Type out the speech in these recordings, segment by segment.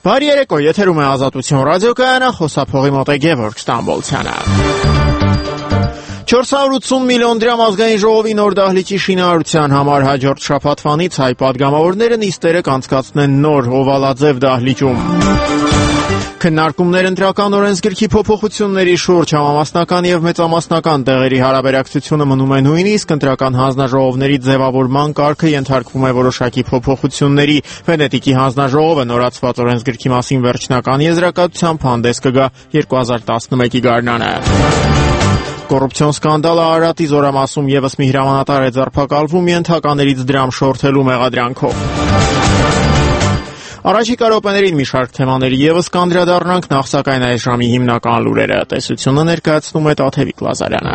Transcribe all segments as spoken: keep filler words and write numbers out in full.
Բարի երեկո, եթերում է Ազատություն ռադիոկայանը, խոսափողի մոտ է Գևորգ Ստամբոլցյանը։ չորս հարյուր ութսուն միլիոն դրամ ազգային ժողովի նոր դահլիճի շինարարության համար հաջորդ շաբաթվանից հայ պատգամավորները նիստերը կանցկացնեն նոր հովալաձև դահլիճում։ Քննարկումներ ընտրական օրենսգրքի փոփոխությունների շուրջ համամասնական եւ մեծամասնական տեղերի հարաբերակցությունը մնում է նույն, իսկ ընտրական հանձնաժողովների ձևավորման կարգը ենթարկվում է որոշակի փոփոխությունների։ Վենետիկի հանձնաժողովը նորացված օրենսգրքի մասին վերջնական եզրակացությամբ հանդես կգա երկու հազար տասնմեկի գարնանը։ Կոռուպցիոն սկանդալը Արարատի զորամասում եւս մի հրամանատար է ձերբակալվում ենթականերից դրամ շորթելու մեղադրանքով։ Առաջիկա րոպեներին մի շարք թեմաների եւս կանդրադառնանք, նախ սակայն այս ժամի հիմնական լուրերը տեսությունը ներկայացնում է Տաթևիկ Լազարյանը։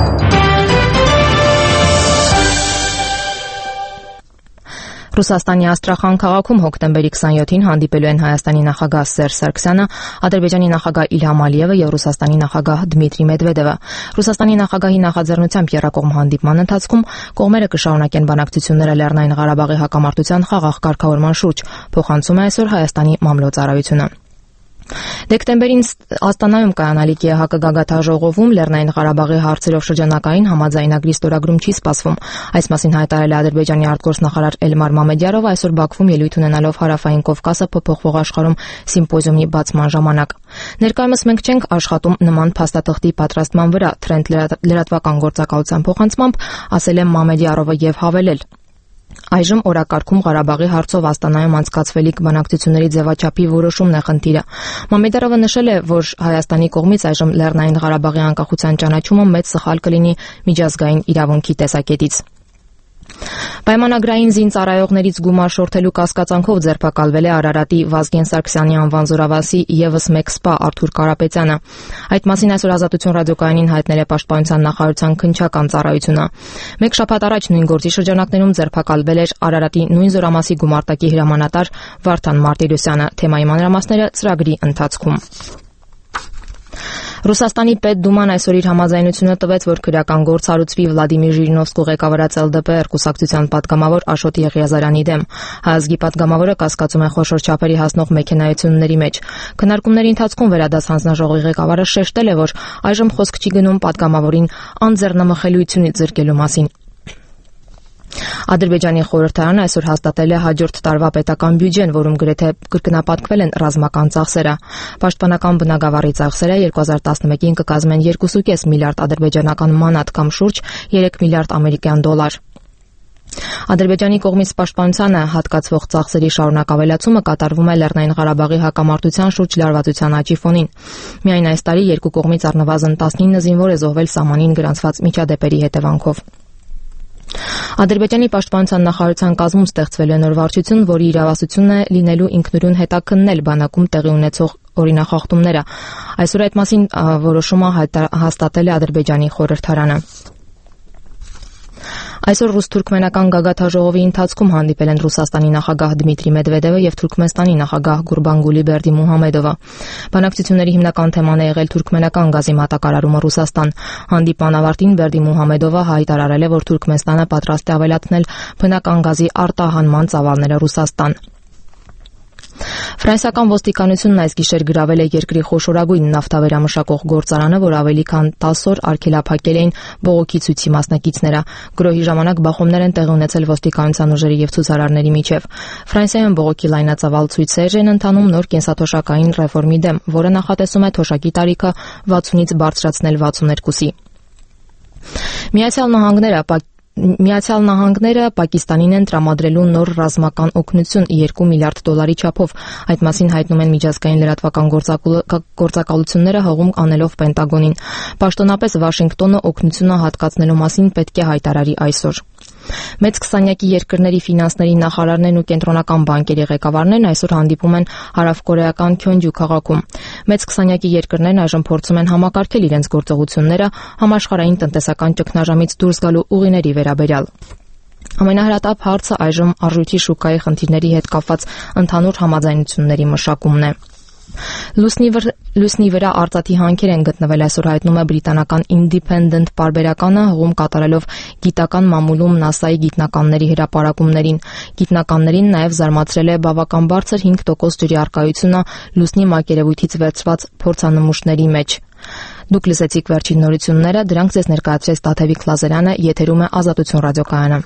Ռուսաստանի Աստրախան քաղաքում հոկտեմբերի քսանյոթին հանդիպելու են Հայաստանի նախագահ Սերժ Սարգսյանը, Ադրբեջանի նախագահ Իլհամ Ալիևը եւ Ռուսաստանի նախագահ Դմիտրի Մեդվեդևը։ Ռուսաստանի նախագահի նախաձեռնությամբ եռակողմ հանդիպման ընթացքում կողմերը կշարունակեն բանակցությունները Լեռնային Ղարաբաղի հակամարտության խաղաղ կարգավորման շուրջ, փոխանցում է այսօր Հայաստանի մամլոյցարայությունը։ Դեկտեմբերին Աստանայում կայանալիք է ՀԱԿ գագաթնաժողովում Լեռնային Ղարաբաղի հարցերով շրջանակային համաձայնագրի ստորագրում չի սպասվում։ Այս մասին հայտարարել է Ադրբեջանի արտգործնախարար Էլմար Մամեդյարովը այսօր Բաքվում ելույթ ունենալով Հարավային Կովկասը փոփոխվող աշխարհում սիմպոզիումի բացման ժամանակ։ Ներկայումս մենք չենք աշխատում նման փաստաթղթի պատրաստման վրա, Թրենդ լրատվական գործակալության փոխանցմամբ ասել է Մամեդյարովը եւ հավելել. Այժմ օրակարգում Ղարաբաղի հարցով Աստանայում անցկացվելիք բանակցությունների ձևաչափի որոշումն է խնդիրը։ Մամեդյարովը նշել է, որ Հայաստանի կողմից այժմ Լեռնային Ղարաբաղի անկախության ճանաչումը մեծ սխալ կլինի միջազգային իրավունքի տեսակետից։ Պայմանագրային զինծառայողներից գումար շորթելու կասկածանքով ձերբակալվել է Արարատի Վազգեն Սարգսյանի անվան զորավարի եւս մեկ սպա Արթուր Կարապետյանը։ Այդ մասին այսօր Ազատություն ռադիոկայանին հայտնել է Պաշտպանության նախարարության քննչական ծառայությունը։ Մեկ շաբաթ առաջ նույն գործի շրջանակներում ձերբակալվել էր Արարատի նույն զորամասի գումարտակի հրամանատար Վարդան Մարտիրոսյանը։ Թեմայի մանրամասները ծրագրի ընթացքում։ Ռուսաստանի Պետդուման այսօր իր համաձայնությունը տվեց, որ քրեական գործ հարուցվի Վլադիմիր Ժիրինովսկու ղեկավարած Էլ Դե Պե Er կուսակցության պատգամավոր Աշոտ Եղիազարյանի դեմ։ Հայազգի պատգամավորը կասկածում է խոշոր չափերի հասնող մեքենայությունների մեջ։ Քննարկումների ընթացքում վերադաս հանձնաժողովի ղեկավարը շեշտել է, որ այժմ խոսք չի գնում պատգամավորին անձեռնմխելիությունից զրկելու մասին։ Ադրբեջանի խորհրդարանը այսօր հաստատել է հաջորդ տարվա պետական բյուջեն, որում գրեթե կրկնապատկվել են ռազմական ծախսերը։ Պաշտպանական բնագավառի ծախսերը երկու հազար տասնմեկին կկազմեն երկու կόμμα պենս միլիարդ ադրբեջանական մանատ կամ շուրջ երեք միլիարդ ամերիկյան դոլար։ Ադրբեջանի կողմից պաշտպանությանը հատկացվող ծախսերի շարունակ ավելացումը կատարվում է Լեռնային Ղարաբաղի հակամարտության շուրջ լարվածության աճի ֆոնին։ Միայն այս տարի երկու կողմից առնվազն տասնինը զինվոր է զոհվել սահմանին գրանցված միջադեպերի հետևանքով։ Ադրբեջանի պաշտպանության նախարարության կազմում ստեղծվել է նոր վարչություն, որի իրավասությունն է լինելու ինքնուրույն հետաքննել բանակում տեղի ունեցող օրինախախտումները։ Այսօր այդ մասին որոշումը հաստատել է Ադրբեջանի խորհրդարանը։ Այսօր ռուս-թուրքմենական գագաթնաժողովի ընթացքում հանդիպել են Ռուսաստանի նախագահ Դմիտրի Մեդվեդևը եւ Թուրքմենստանի նախագահ Գուրբանգուլի Բերդիմուհամեդովը։ Բանակցությունների հիմնական թեման է եղել թուրքմենական գազի մատակարարումը Ռուսաստան։ Հանդիպման ավարտին Բերդիմուհամեդովը հայտարարել է, որ Թուրքմենստանը պատրաստ է ավելացնել բնական գազի արտահանման ծավալները Ռուսաստան։ Ֆրանսիական ոստիկանությունն այս գիշեր գրավել է երկրի խոշորագույն նավթավերամշակող գործարանը, որ ավելի քան տասը օր արգելափակել էին բողոքի ցույցի մասնակիցները։ Գրոհի ժամանակ բախումներ են տեղի ունեցել ոստիկանության ուժերի եւ ցուցարարների միջև։ Ֆրանսիայում բողոքի լայնածավալ ցույցեր են ընթանում նոր կենսաթոշակային ռեֆորմի դեմ, որը նախատեսում է թոշակի տարիքը վաթսունից բարձրացնել վաթսուներկուսի։ Միացյալ Նահանգները Միացյալ Նահանգները Պակիստանին են տրամադրելու նոր ռազմական օգնություն երկու միլիարդ դոլարի չափով։ Այդ մասին հայտնում են միջազգային լրատվական գործակալությունները հողում անելով Պենտագոնին։ Պաշտոնապես Վաշինգտոնը օգնությունը հատկացնելու մասին պետք է հայտարարի այսօր։ Մեծ քսանյակի երկրների ֆինանսների նախարարներն ու կենտրոնական բանկերի ղեկավարներն այսօր հանդիպում են հարավկորեական Քյոնջու քաղաքում։ Մեծ քսանյակի երկրներն այժմ փորձում են համակարգել իրենց գործողությունները համաշխարհային տնտեսական ճգնաժամից դուրս գալու ուղիների վերաբերյալ։ Ամենահրատապ հարցը այժմ արժույթի շուկայի խնդիրների հետ կապված ընդհանուր համաձայնությունների մշակումն է։ Լուսնի վրա արծաթի հանքեր են գտնվել, այսօր հայտնում է բրիտանական Independent պարբերականը, հղում կատարելով գիտական մամուլում ՆԱՍԱ-ի գիտնականների հրապարակումներին։ Գիտնականներին նաև զարմացրել է բավական բարձր հինգ տոկոս ջրի առկայությունը լուսնի մակերևույթից վերցված փորձանմուշների մեջ։ Դուք լսեցիք վերջին նորությունները, դրանք ձեզ ներկայացրեց Տաթևիկ Լազարյանը, եթերում է Ազատություն ռադիոկայանը։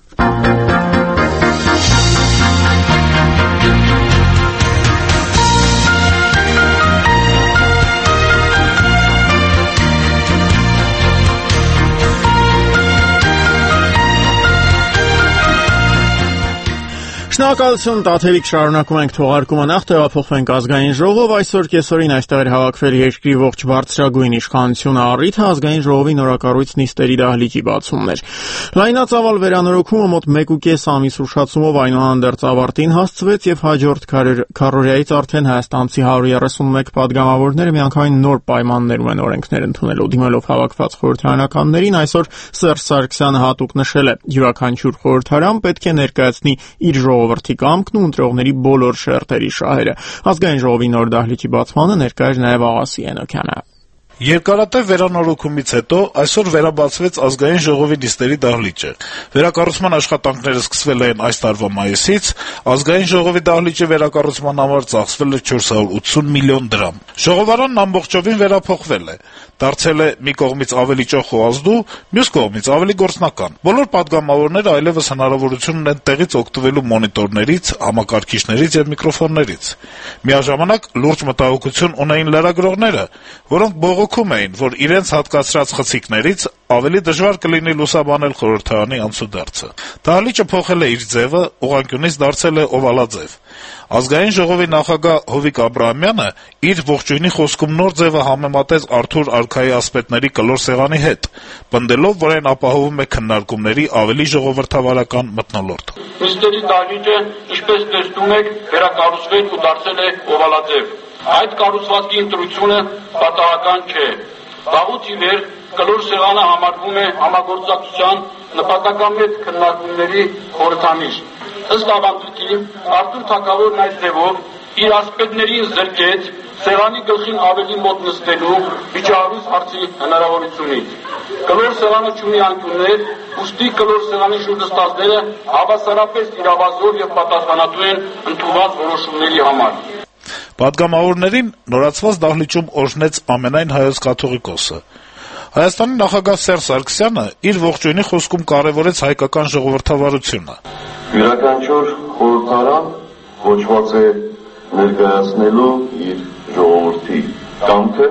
Շնորհակալություն, Տաթևիկ, շարունակում ենք թողարկումը, նախ տեղափոխվենք ազգային ժողով, այսօր կեսօրին այստեղ էր հավաքվել երկրի ողջ բարձրագույն իշխանությունը առիթը ազգային ժողովի նորակառույց նիստերի դահլիճի բացումն էր։ Լայնածավալ վերանորոգումը մոտ մեկ ու կես ամիս ուշացումով այնուհանդերձ ավարտին հասցվեց եւ հաջորդ քառօրյայից արդեն հայաստանցի հարյուր երեսունմեկ падգամավորները միանգամայն նոր պայմաններում են օրենքներ ընդունելու, դիմելով հավաքված խորհրդարանականներին, այսօր Սերժ Սարգսյանը հատուկ նշել է, յուրաքանչյուր խորհրդարան պետք է ներկայացնի իր ժողովրդի կամքն ու ընտրողների բոլոր շերտերի շահերը։ Ազգային ժողովի նոր դահլիճի բացմանը ներկա էր նաև Աղասի Էնոքյանը։ Երկարատև վերանորոգումից հետո այսօր վերաբացվեց ազգային ժողովի նիստերի դահլիճը։ Վերակառուցման աշխատանքները սկսվել են այս տարվա մայիսից, ազգային ժողովի դահլիճի վերակառուցման համար ծախսվել է չորս հարյուր ութսուն միլիոն դրամ։ Ժողովարանն ամբողջովին վերափոխվել է, դարձել է մի կողմից ավելի ճոխ ու ազդու, մյուս կողմից ավելի գործնական։ Բոլոր падգամավորները այլևս հնարավորություն ունեն տեղից օգտվելու մոնիտորներից, համակարգիչներից եւ միկրոֆոններից։ Միաժամանակ լուրջ մտահոգություն ունեին լրագրողները, որոնք բողոքում էին, որ իրենց հատկացրած խցիկներից ավելի դժվար կլինի լուսաբանել խորհրդարանի անցուդարձը։ Դահլիճը փոխել է իր ձևը, ուղղանկյունից դարձել է օվալաձև։ Ազգային ժողովի նախագահ Հովիկ Աբրահամյանը իր ողջույնի խոսքում նոր ձևը համեմատեց Արթուր Արքայի ասպետների կլոր սեղանի հետ, պնդելով, որ այն ապահովում է քննարկումների ավելի ժողովրդավարական մթնոլորտ։ Նիստերի դահլիճը, ինչպես տեսնում եք, վերակառուցվել ու դարձել է օվալաձև։ Այդ կառուցվածքի ընտրությունը պատահական չէ։ Վաղուց ի վեր կլոր սեղանը համարվում է համագործակցության նպատակամետ քննարկումների խորհրդանիշ։ Ըստ ավանդույթի, Արթուր Թագավորն այս ձևով իր ասպետներին զրկեց սեղանի գլխին ավելի մոտ նստելու վիճահարույց հարցի հնարավորությունից։ Կլոր սեղանը չունի անկյուններ, ուստի կլոր սեղանի շուրջ նստածները հավասարապես իրավազոր եւ պատասխանատու են ընդունված որոշումների համար։ Պատգամավորներին նորացված դահլիճում օրհնեց ամենայն հայոց կաթողիկոսը։ Հայաստանի նախագահ Սերժ Սարգսյանը իր ողջույնի խոսքում կարևորեց հայկական ժողովրդավարությունը։ Յուրաքանչյուր խորհրդարան կոչված է ներկայացնելու իր ժողովրդի կամքը,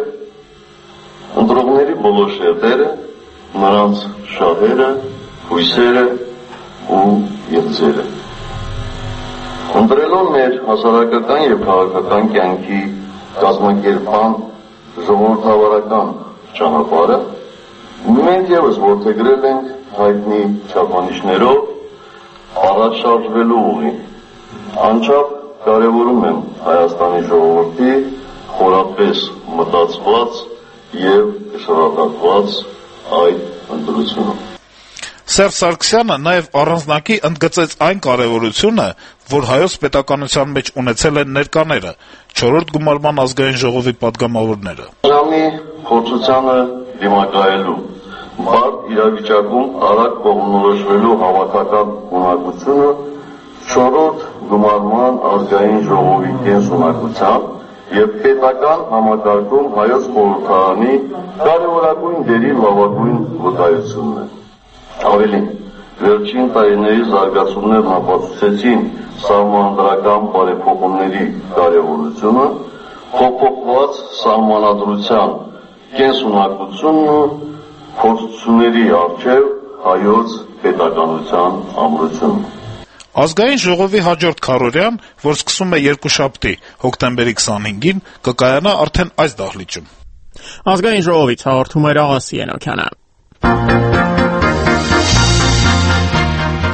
ընտրողների բոլոր շերտերը, նրանց շահերը, հույսերը ու ելցերը։ Ընտրելով մեր հասարակական եւ քաղաքական կյանքի կազմակերպման ժողովրդավարական ճանապարհը, մենք եւս որդեգրել ենք հայտնի չափանիշներով առաջ շարժվելու ուղին։ Անչափ կարևորում եմ Հայաստանի ժողովրդի խորապես մտածված եւ շարունակված այդ ընտրությունը։ Սերժ Սարգսյանը նաև առանձնակի ընդգծեց այն կարևորությունը, որ հայոց պետականության մեջ ունեցել են ներկաները, չորրորդ գումարման ազգային ժողովի падգամավորները։ Ժամի փորձությանը դիմակայելու բարդ իրավիճակում արագ կողմնորոշվելու հավաքական ունակությունը չորրորդ գումարման ազգային ժողովի կենսունակության եւ պետական համակարգում հայոց խորհրդարանի կարևորագույն դերի լավագույն վկայությունն է։ Ավելին, վերջին տարիների զարգացումներն ապացուցեցին սահմանադրական բարեփոխումների կարևորությունը, փոփոխված սահմանադրության կենսունակությունն ու փորձությունների առջև հայոց պետականության ամրությունը։ Ազգային ժողովի հաջորդ քառօրյան, որ սկսում է երկուշաբթի, հոկտեմբերի քսանհինգին, կկայանա արդեն այս դահլիճում։ Ազգային ժողովից հաղորդում էր Աղասի Էնոքյանը։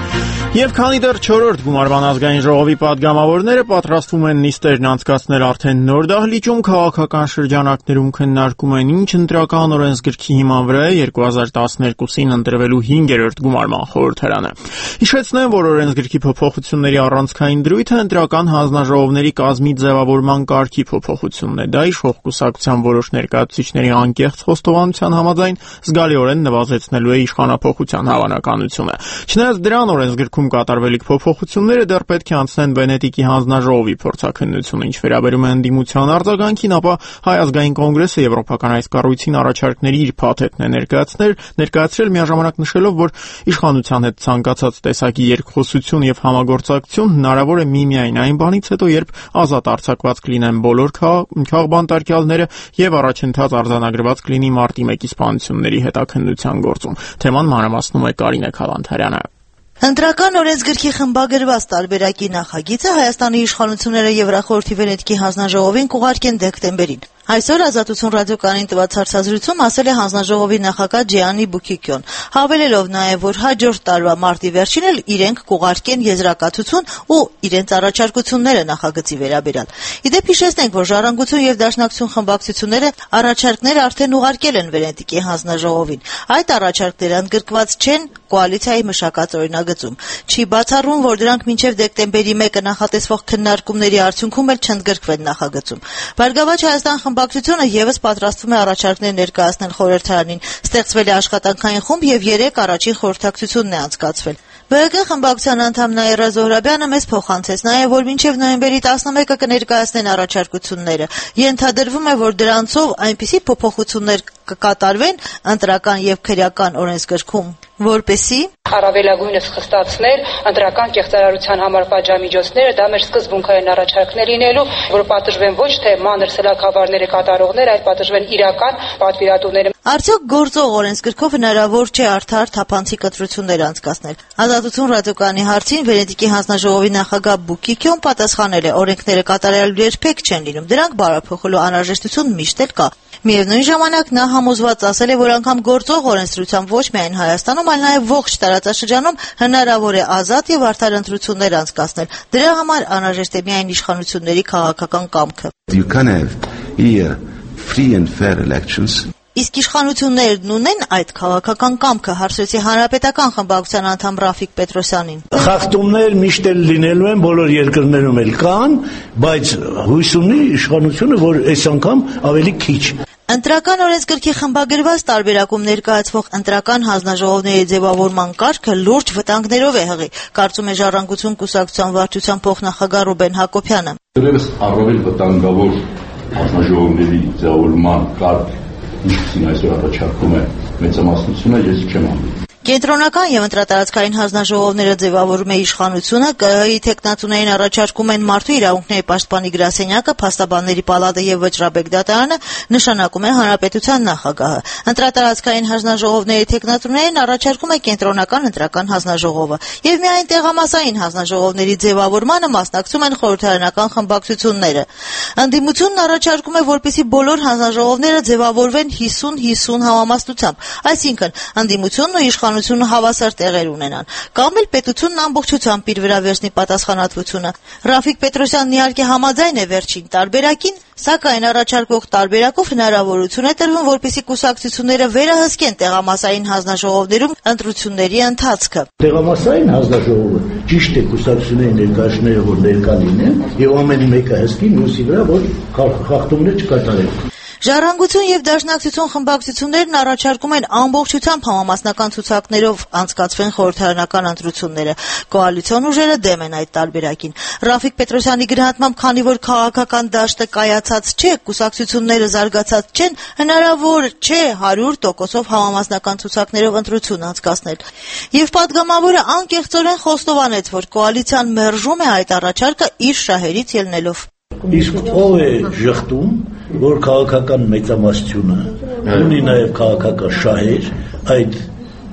Եվ քանի դեռ չորրորդ գումարման ազգային ժողովի պատգամավորները պատրաստվում են նիստերն անցկացնել արդեն նոր դահլիճում, քաղաքական շրջանակներում քննարկում են ինչ ընտրական օրենսգրքի հիման վրա է երկու հազար տասներկուսին ընտրվելու հինգերորդ գումարման խորհրդարանը։ Հիշեցնեմ, որ օրենսգրքի փոփոխությունների առանցքային դրույթը ընտրական հանձնաժողովների կազմի ձևավորման կարգի փոփոխությունն է։ Դա իշխող կուսակցության որոշ ներկայացուցիչների անկեղծ խոստովանության համաձայն զգալիորեն նվազեցնելու է իշխանափոխության հավանականությունը։ Չնայած դրան օրենսգրքում կատարվելիք փոփոխությունները դեռ պետք է անցնեն Վենետիկի հանձնաժողովի փորձաքննությունը, ինչ վերաբերում է ընդդիմության արձագանքին, ապա Հայ ազգային կոնգրեսը եվրոպական այս կառույցին առաջարկների իր փաթեթն է ներկայացնել, ներկայացրել միաժամանակ նշելով, որ իշխանության հետ ցանկացած տեսակի երկխոսություն եւ համագործակցություն հնարավոր է միմիայն այն բանից հետո, երբ ազատ արձակված կլինեն բոլոր քաղբանտարկյալները եւ առաջընթաց արձանագրված կլինի մարտի մեկի սպանությունների հետաքննության գործում։ Թեման մանրամասնում է Կարինե Քալանթարյանը։ Ընտրական օրենսգրքի խմբագրված տարբերակի նախագիծը Հայաստանի իշխանությունները Եվրախորհրդի Վենետիկի հանձնաժողովին կուղարկեն դեկտեմբերին։ Այսօր Ազատություն ռադիոկայանին տված հարցազրույցում ասել է հանձնաժողովի նախագահ Ջիանի Բուկիկյոն, հավելելով նաև, որ հաջորդ տարվա մարտի վերջին էլ իրենք կուղարկեն եզրակացություն ու իրենց առաջարկությունները նախագծի վերաբերյալ։ Իդեպ հիշեցնենք, որ Ժառանգություն եւ Դաշնակցություն խմբակցությունները առաջարկներ արդեն ուղարկել են Վենետիկի հանձնաժողովին։ Այդ առաջարկները ընդգրկված չեն կոալիցիայի մշակած օրինագծում։ Չի բացառվում, որ դրանք մինչև դեկտեմբերի մեկը նախատեսվող քննարկումների արդյունքում էլ չընդգրկվեն նախագծում։ Բարգավաճ Հայաստան խմբակցությունը եւս պատրաստվում է առաջարկներ ներկայացնել խորհրդարանին։ Ստեղծվել է աշխատանքային խումբ եւ երեք առաջին խորհրդակցությունն է անցկացվել։ ԲՀԿ խմբակցության անդամ Նաիրա Զոհրաբյանը մեզ փոխանցեց նաև, որ մինչև նոյեմբերի տասնմեկը կներկայացնեն առաջարկությունները։ Ենթադրվում է, որ դրանցով այնպիսի փոփոխություններ կկատարվեն ընտրական եւ քրեական օրենսգրքում, որպեսզի առավելագույնս խստացնել ընտրական կեղծարարության համար պատժամիջոցները, դա մեր սկզբունքային առաջարկներ լինելու, որ պատժվեն ոչ թե մանր սլաքավարները կատարողներ, այլ պատժվեն իրական պատվիրատուները։ Արդյոք գործող օրենսգրքով հնարավոր չէ արդար թափանցիկ ընտրություններ անցկացնել։ Ազատություն ռադիոկայանի հարցին Վենետիկի հանձնաժողովի նախագահ Բուկիկյոն պատասխանել է, օրենքները կատարելու երբեք չեն լինում, դրանք բարեփոխելու անհրաժեշտություն միշտ էլ կա։ Միևնույն ժամանակ նա համոզված ասել է, որ անգամ գործող օրենսդրությամբ ոչ միայն Հայաստանում, այլ նաև ողջ տարածաշրջանում հնարավոր է ազատ եւ արդար ընտրություններ անցկացնել։ Դրա համար անհրաժեշտ է միայն իշխանությունների քաղաքական կամքը։ You can have here free and fair elections. Իսկ իշխանություններն ունեն այդ քաղաքական կամքը, հարցրեցի Հանրապետական խմբակցության անդամ Ռաֆիկ Պետրոսյանին։ Խախտումներ միշտ էլ լինելու են, բոլոր երկրներում էլ կան, բայց հույս ունի իշխանությունը, որ այս անգամ ավելի քիչ։ Ընտրական օրենսգրքի խմբագրված տարբերակում ներկայացվող ընտրական հանձնաժողովների ձևավորման կարգը լուրջ վտանգներով է հղի, կարծում է Ժառանգություն կուսակցության վարչության փոխնախագահ Ռուբեն Հակոբյանը։ Դեռևս առավել վտանգավոր հանձնաժողովների ձևավորման կարգ, ինչպիսին այսօր առաջարկում է մեծամասնությունը, ես չեմ անդրադառնալու։ Կենտրոնական եւ ընտրատարածքային հանձնաժողովները ձևավորում է իշխանությունը, ԿՀ-ի թեկնածուներին առաջարկում են Մարդու իրավունքների պաշտպանի գրասենյակը, Փաստաբանների պալատը եւ Վճռաբեկ դատարանը, նշանակում է Հանրապետության նախագահը։ Ընտրատարածքային հանձնաժողովների թեկնածուներին առաջարկում է Կենտրոնական ընտրական հանձնաժողովը, եւ միայն տեղամասային հանձնաժողովների ձևավորմանը մասնակցում են խորհրդարանական խմբակցությունները։ Ընդդիմությունն առաջարկում է, որպեսզի բոլոր հանձնաժողովները ձևավորվեն հիսուն հիսուն համամասնությամբ, այսինքն ընդդիմությունն ու իշխանությունը հավասար տեղեր ունենան, կամ էլ պետությունն ամբողջությամբ իր վրա վերցնի պատասխանատվությունը։ Ռաֆիկ Պետրոսյանն իհարկե համաձայն է վերջին տարբերակին, սակայն առաջարկվող տարբերակով հնարավորություն է տրվում, որպեսզի կուսակցությունները վերահսկեն տեղամասային հանձնաժողովներում ընտրությունների ընթացքը։ Տեղամասային հանձնաժողովը ճիշտ է կուսակցությունների ներկայացնողները, որ ներկա լինեն եւ ամեն մեկը հսկի մյուսի վրա, որ խախտումներ չկատարեն։ Ժառանգություն եւ Դաշնակցություն խմբակցություններն առաջարկում են ամբողջությամբ համամասնական ցուցակներով անցկացվեն խորհրդարանական ընտրությունները։ Կոալիցիոն ուժերը դեմ են այդ տարբերակին։ Ռաֆիկ Պետրոսյանի գնահատմամբ, քանի որ քաղաքական դաշտը կայացած չէ, կուսակցությունները զարգացած չեն, հնարավոր չէ հարյուր տոկոսով համամասնական ցուցակներով ընտրություն անցկացնել։ Եվ պատգամավորը անկեղծորեն խոստովանեց, որ կոալիցիան մերժում է այդ առաջարկը իր շահերից ելնելով։ Իսկ ով է ժխտում, որ քաղաքական մեծամասնությունը ունի նաև քաղաքական շահեր, այդ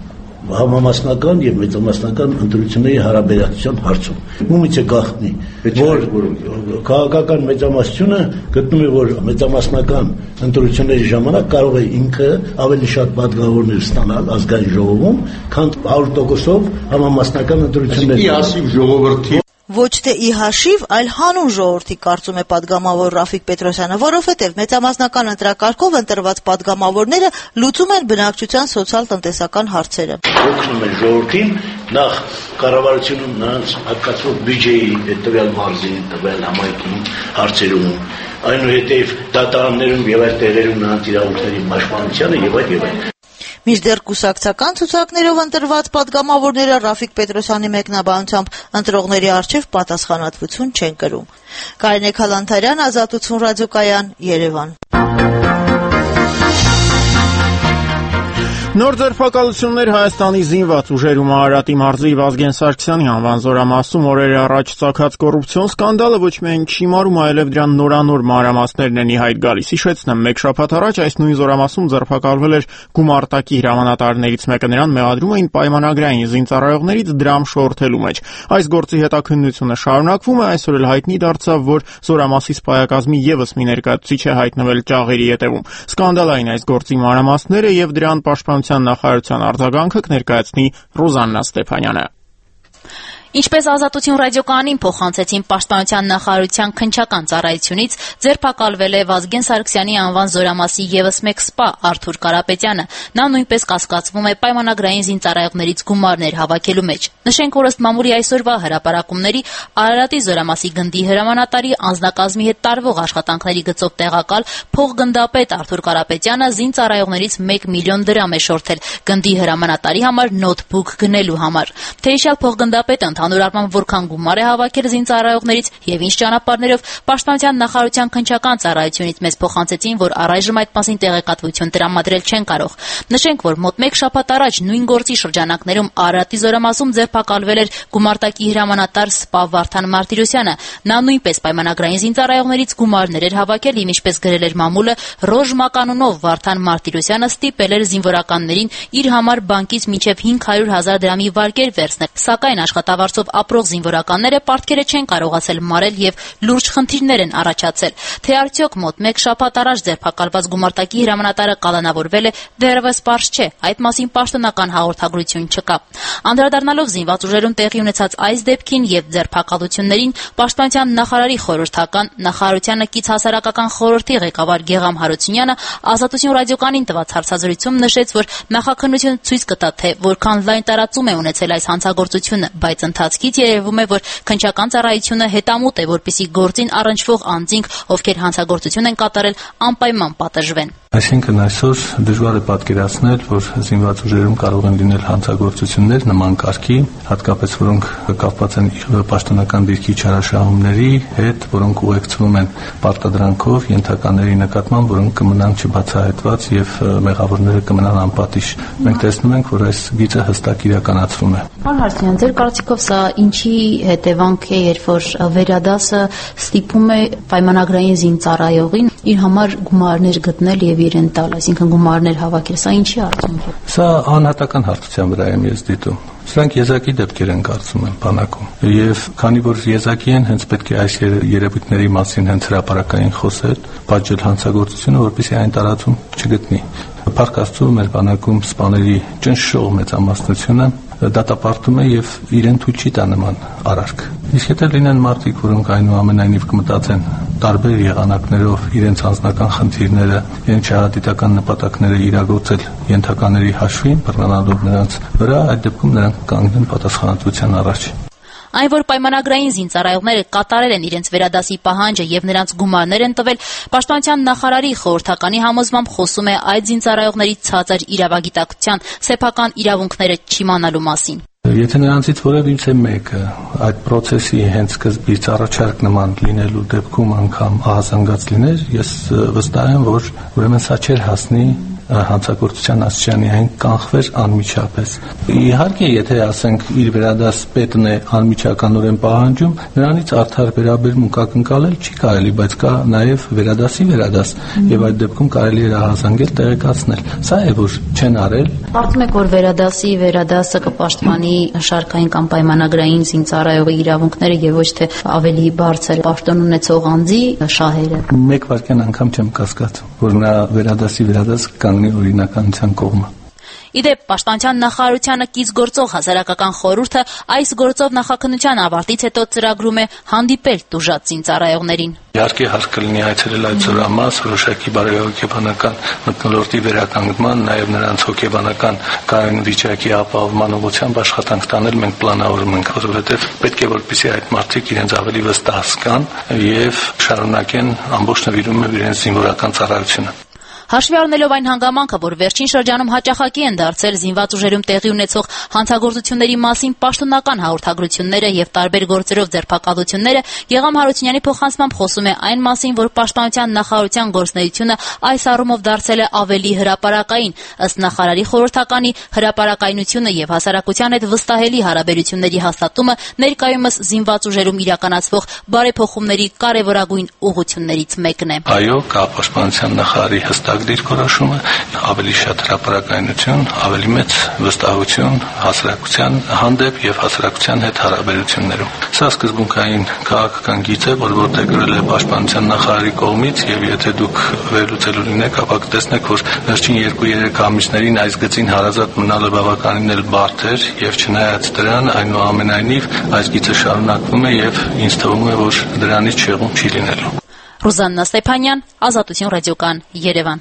համամասնական եւ մեծամասնական ընտրությունների հարաբերակցության հարցում։ Ումից է գաղտնի, որ քաղաքական մեծամասնությունը գտնում է, որ մեծամասնական ընտրությունների ժամանակ կարող է ինքը ավելի շատ պատգամավորներ ստանալ ազգային ժողովում, քան հարյուր տոկոսով համամասնական ընտրություններ։ Իսկ իհասիվ ժողովրդի Ոչ թե ի հաշիվ, այլ հանուն ժողովրդի, կարծում է պատգամավոր Ռաֆիկ Պետրոսյանը, որովհետև մեծամասնական ընտրակարգով ընտրված պատգամավորները լուծում են բնակչության սոցիալ-տնտեսական հարցերը։ Օգնում են ժողովրդին նախ կառավարությունում նրանց հատկացվող բյուջեի տվյալ մարզի, տվյալ համայնքի հարցերում, այնուհետև դատարաններում եւ այլ տեղերում նրանց իրավունքների պաշտպանությանը եւ այլ եւ այլ։ Մինչդեռ կուսակցական ցուցակներով ընտրված պատգամավորները Ռաֆիկ Պետրոսյանի մեկնաբանությամբ ընտրողների առջև պատասխանատվություն չեն կրում։ Կարինե Քալանթարյան, Ազատություն ռադիոկայան, Երևան։ Նոր ձերբակալություններ Հայաստանի զինված ուժերում Արարատի մարզի Վազգեն Սարգսյանի անվան զորամասում օրեր առաջ ծագած կոռուպցիոն սկանդալը ոչ միայն չի մարում, այլև դրան նորանոր մանրամասներն են ի հայտ գալիս։ Հիշեցնեմ, մեկ շաբաթ առաջ այս նույն զորամասում ձերբակալվել էր գումարտակի հրամանատարներից մեկը, նրան մեղադրում էին պայմանագրային զինծառայողներից դրամ շորթելու մեջ։ Այս գործի հետաքննությունը շարունակվում է, այսօր էլ հայտնի դարձավ, որ զորամասի սպայակազմի եւս մի ներկայացուցիչ է հայտնվել ճաղերի ետևում։ Սկանդալային այս գործի մանրամասները եւ դրան պաշտպանության նախարարության արձագանքը կներկայացնի Ռոզաննա Ստեփանյանը։ Ինչպես Ազատություն ռադիոկայանին փոխանցեցին Պաշտպանության նախարարության քննչական ծառայությունից, ձերբակալվել է Վազգեն Սարգսյանի անվան զորամասի եւս մեկ սպա Արթուր Կարապետյանը։ Նա նույնպես կասկածվում է պայմանագրային զինծառայողներից գումարներ հավաքելու մեջ։ Նշենք, որ ըստ մամուլի այսօրվա հրապարակումների Արարատի զորամասի գնդի հրամանատարի անձնակազմի հետ տարվող աշխատանքների գծով տեղակալ փոխգնդապետ Արթուր Կարապետյանը զինծառայողներից մեկ միլիոն դրամ է շորթել գնդի հրամանատարի համար նոթբուք գնելու համար։ Թե իշալ փոխգնդապետը Ընդհանուր առմամբ որքան գումար է հավաքել զինծառայողներից եւ ինչ ճանապարհներով Պաշտպանության նախարարության քննչական ծառայությունից մեզ փոխանցեցին, որ առայժմ այդ մասին տեղեկատվություն տրամադրել չեն կարող։ Նշենք, որ մոտ մեկ շաբաթ առաջ նույն գործի շրջանակներում Արարատի զորամասում ձերբակալվել էր գումարտակի հրամանատար սպա Վարդան Մարտիրոսյանը։ Նա նույնպես պայմանագրային զինծառայողներից գումարներ էր հավաքել, եւ ինչպես գրել էր մամուլը, ռոժ մականունով Վարդան Մարտիրոսյանը ստիպել էր զինվորականներին իր համար բանկից մինչեւ հինգ հարյուր հազար դրամի վարկեր վերցնել, սակայն աշխատավարձով ապրող զինվորականները պարտքերը չեն կարողացել մարել եւ լուրջ խնդիրներ են առաջացել։ Թե արդյոք մոտ մեկ շաբաթ առաջ ձերբակալված գումարտակի հրամանատարը կալանավորվել է, դեռևս պարզ չէ, այդ մասին պաշտոնական հաղորդագրություն չկա։ Անդրադառնալով զինված ուժերում տեղի ունեցած այս դեպքին եւ ձերբակալություններին, Պաշտպանության նախարարի խորհրդական նախարարությանը կից հասարակական խորհրդի ղեկավար Գեգամ Հարությունյանը Ազատություն ռադիոկայանին տված հարցազրույցում նշեց, որ նախաքննությունը ցույց կտա, թե որքան լայն տարածում է ունեցել այս հանցագործությունը, բայց ընթացքից երևում է, որ քննչական ծառայությունը հետամուտ է, որպեսզի գործին առնչվող անձինք, ովքեր հանցագործություն են կատարել, անպայման պատժվեն։ Այսինքն այսօր դժվար է պատկերացնել, որ զինված ուժերում կարող են լինել հանցագործություններ նման կարգի, հատկապես որոնք կապված են պաշտոնական դիրքի չարաշահումների հետ, որոնք ուղեկցվում են պարտադրանքով ենթականների նկատմամբ, որոնք կմնան չբացահայտված եւ մեղավորները կմնան անպատիժ։ Մենք տեսնում ենք, որ այս գիծը հստակ իրականացվում է։ Պարոն Հարությունյան, ձեր կարծիքով սա ինչի հետևանք է, երբ որ վերադասը ստիպում է պայմանագրային զինծառայողին իր համար գումարներ գտնել եւ իրեն տալ, այսինքն գումարներ հավաքել, սա ինչի արդյունք է։ Սա անհատական հարթության վրա եմ ես դիտում։ Սրանք եզակի դեպքեր են, կարծում եմ, բանակում։ Եվ քանի որ եզակի են, հենց պետք է այս երևույթների մասին հենց հրապարակային խոսել, պատժել հանցագործությունը, որպեսզի այն տարածում չգտնի։ Փառք Աստծո, մեր բանակում սպաների ճնշող մեծամասնությունը դատապարտում է եւ իրեն թույլ չի տա նման արարք։ Իսկ եթե լինեն մարդիկ, որոնք այնուամենայնիվ կմտածեն տարբեր եղանակներով իրենց անձնական խնդիրները, իրենց շահադիտական նպատակները իրագործել ենթականների հաշվին, բռնանալով նրանց վրա, այդ դեպքում նրանք կանգնեն պատասխանատվության առաջ։ Այն, որ պայմանագրային զինծառայողները կատարել են իրենց վերադասի պահանջը եւ նրանց գումարներ են տվել, Պաշտպանության նախարարի խորհրդականի համոզմամբ խոսում է այդ զինծառայողների ցածր իրավագիտակցության սեփական իրավունքները չիմանալու մասին։ Եթե նրանցից որևիցե մեկը այդ process-ի հենց սկզբից առաջարկ նման լինելու դեպքում անգամ ահազանգած լիներ, ես վստահ եմ, որ ուրեմն սա չէր հասնի հանցագործության աստիճանի այն կանխվեր անմիջապես։ Իհարկե, եթե ասենք իր վերադաս պետն է անմիջականորեն պահանջում, նրանից արդար վերաբերմունք ակնկալել չի կարելի, բայց կա նաև վերադասի վերադաս, եւ այդ դեպքում կարելի է հազանգել տեղեկացնել։ Սա է որ չեն արել։ Կարծում եք, որ վերադասի վերադասը կպաշտպանի շարքային կամ պայմանագրային զինծառայողի իրավունքները եւ ոչ թե ավելի բարձր պաշտոն ունեցող անձի շահերը։ Մեկ վայրկյան անգամ չեմ կասկածում, որ նա վերադասի վերադաս կանգնի օրինականության կողմը։ Իդեպ Պաշտպանության նախարարությանը կից գործող հասարակական խորհուրդը այս գործով նախաքննության ավարտից հետո ծրագրում է հանդիպել տուժած զինծառայողներին։ Իհարկե հարկ կլինի այցելել այդ զորամաս, որոշակի բարոյական մթնոլորտի վերականգնման, նաև նրանց հոգեբանական կայուն վիճակի ապահովման ուղղությամբ աշխատանք տանել մենք պլանավորում ենք, որովհետև պետք է որպեսզի այդ մարդիկ իրենց ավելի վստահ զգան եւ շարունակեն ամբողջ նվիրումով իրենց զինվորական ծառայությունը։ Հաշվի առնելով այն հանգամանքը, որ վերջին շրջանում հաճախակի են դարձել զինված ուժերում տեղի ունեցող հանցագործությունների մասին պաշտոնական հաղորդագրությունները եւ տարբեր գործերով ձերբակալությունները, Եղամ Հարությունյանի փոխանցմամբ խոսում է այն մասին, որ Պաշտպանության նախարարության գործունեությունը այս առումով դարձել է ավելի հրապարակային, ըստ նախարարի խորհրդականի հրապարակայնությունը եւ հասարակության հետ վստահելի հարաբերությունների հաստատումը ներկայումս զինված ուժերում իրականացվող բարեփոխումների կարեւորագույն ուղղություններից մեկն է։ Այո, կա Պաշտպանության նախարարի հստակ դիրքորոշումը, ավելի շատ հրապարակայնություն, ավելի մեծ վստահություն հասարակության հանդեպ եւ հասարակության հետ հարաբերություններում։ Սա սկզբունքային քաղաքական գիծ է, որ որտեղ գրել է Պաշտպանության նախարարի կողմից, եւ եթե դուք վերլուծելու լինեք, ապա կտեսնեք, որ վերջին երկու-երեք ամիսներին այս գծին հարազատ մնալը բավականին էլ բարդ էր, եւ չնայած դրան, այնուամենայնիվ այս գիծը շարունակվում է եւ ինձ թվում է, որ դրանից շեղում չի լինելու։ Ռուզաննա Ստեփանյան, Ազատություն ռադիոկան, Երևան։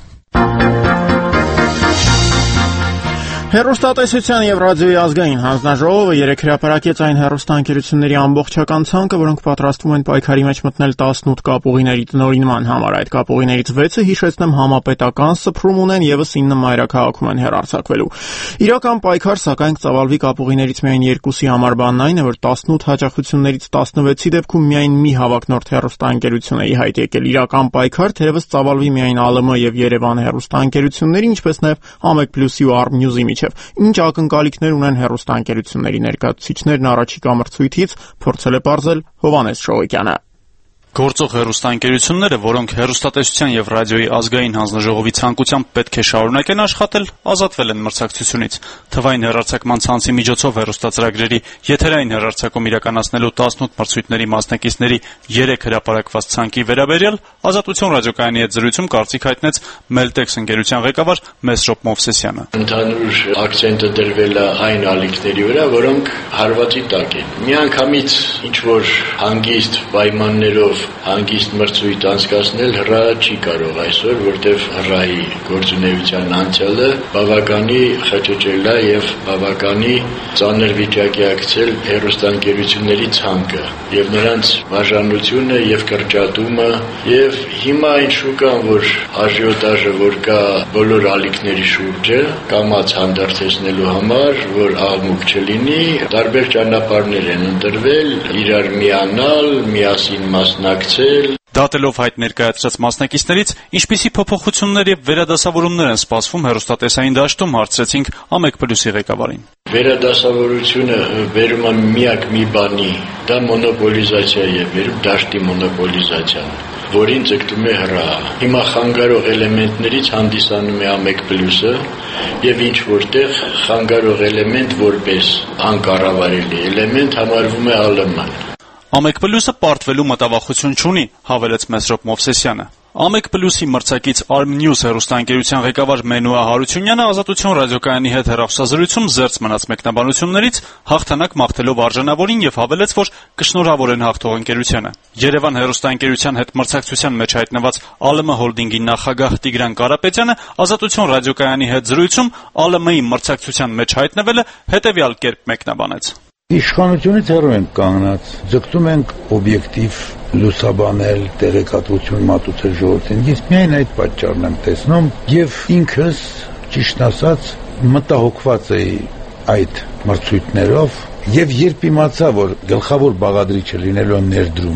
Հեռուստատեսության եւ ռադիոյի ազգային հանձնաժողովը երեկ հրապարակեց այն հեռուստաընկերությունների ամբողջական ցանկը, որոնք պատրաստվում են պայքարի մեջ մտնել տասնութ կապուղիների տնօրինման համար։ Այդ կապուղիներից վեցը, հիշեցնեմ, համապետական սփռում ունեն, եւս ինը մայրաքաղաքում են հեռարձակվելու։ Իրական պայքար, սակայն կծավալվի կապուղիներից միայն երկուսի համար, բանն այն է, որ տասնութ հաճախություններից տասնվեցի դեպքում միայն մի հավակնորդ հեռուստաընկերություն է ի հայտ եկել։ Իրական պայքար թերևս ծավալվի միայն ԱԼՄ եւ Երևան հեռուստաընկերությունների, ինչպես նաեւ Ամեկ Պլյուսի ու Արմնյուզի միջև։ Ինչ ակնկալիքներ ունեն հեռուստաընկերությունների ներկայացուցիչներն առաջիկա մրցույթից, փորձել է պարզել Հովհաննես Շողոկյանը։ Գործող հեռուստաընկերությունները, որոնք հեռուստատեսության եւ ռադիոյի ազգային հանձնաժողովի ցանկությամբ պետք է շարունակեն աշխատել, ազատվել են մրցակցությունից։ Թվային հեռարձակման ցանցի միջոցով հեռուստածրագրերի եթերային հեռարձակում իրականացնելու տասնութ մրցույթների մասնակիցների երեք հրապարակված ցանկի վերաբերյալ Ազատություն ռադիոկայանի հետ զրույցում կարծիք հայտնեց Meltex ընկերության ղեկավար Մեսրոպ Մովսեսյանը։ Ընդհանուր ակցենտը դրվել է այն ալիքների վրա, որոնք հարվածի տակ են։ Միանգամից ինչ որ հանգիստ պայմաններով հանգիստ մրցույթ անցկացնել հրա չի կարող այսօր, որտեղ հրայի գործունեության անցյալը բավականի խճճել է եւ բավականի ծանր վիճակի ակցել հեռուստաընկերությունների ցանկը եւ նրանց բաժանությունը եւ կրճատումը եւ հիմա այն շուկան, որ աժիոտաժը որ կա բոլոր ալիքների շուրջը կամաց հանդարտեցնելու համար, որ աղմուկ չլինի, տարբեր ճանապարհներ են ընտրվել, իրար միանալ, միասին մասնակցել Դատելով հայտ ներկայացրած մասնակիցներից, ինչպիսի փոփոխություններ եւ վերադասավորումներ են սպասվում հեռուստատեսային դաշտում, հարցրեցինք Ամեկ Պլյուսի ղեկավարին։ Վերադասավորությունը վերում է միակ մի բանի, դա մոնոպոլիզացիա է, վերում դաշտի մոնոպոլիզացիան, որին ձգտում է հրա։ Հիմա խանգարող էլեմենտներից հանդիսանում է Ամեկ Պլյուսը եւ ինչ որտեղ խանգարող էլեմենտ որպես անկառավարելի էլեմենտ համարվում է ԱԼՄ-ն։ Ամեկ Պլյուսը պարտվելու մտավախություն չունի, հավելեց Մեսրոպ Մովսեսյանը։ Ամեկ Պլյուսի մրցակից Արմնյուզ հեռուստաընկերության ղեկավար Մենուա Հարությունյանը Ազատություն ռադիոկայանի հետ հեռախոսազրույցում զերծ մնաց մեկնաբանություններից, հաղթանակ մաղթելով արժանավորին եւ հավելեց, որ կշնորհավորեն հաղթող ընկերությանը։ Երևան հեռուստաընկերության հետ մրցակցության մեջ հայտնված ԱԼՄ հոլդինգի նախագահ Տիգրան Կարապետյանը Ազատություն ռադիոկայանի հետ զրույցում ԱԼՄ-ի մրցակցության մեջ հայտնվելը հետեւյալ կերպ մեկնաբանեց։ Իշխանությունից հեռու ենք կանգնած, ձգտում ենք օբյեկտիվ լուսաբանել, տեղեկատվություն մատուցել ժողովրդին։ Ես միայն այդ պատճառն եմ տեսնում եւ ինքս, ճիշտ ասած, մտահոգված էի այդ մրցույթներով եւ երբ իմացա, որ գլխավոր բաղադրիչը լինելու է ներդրումը,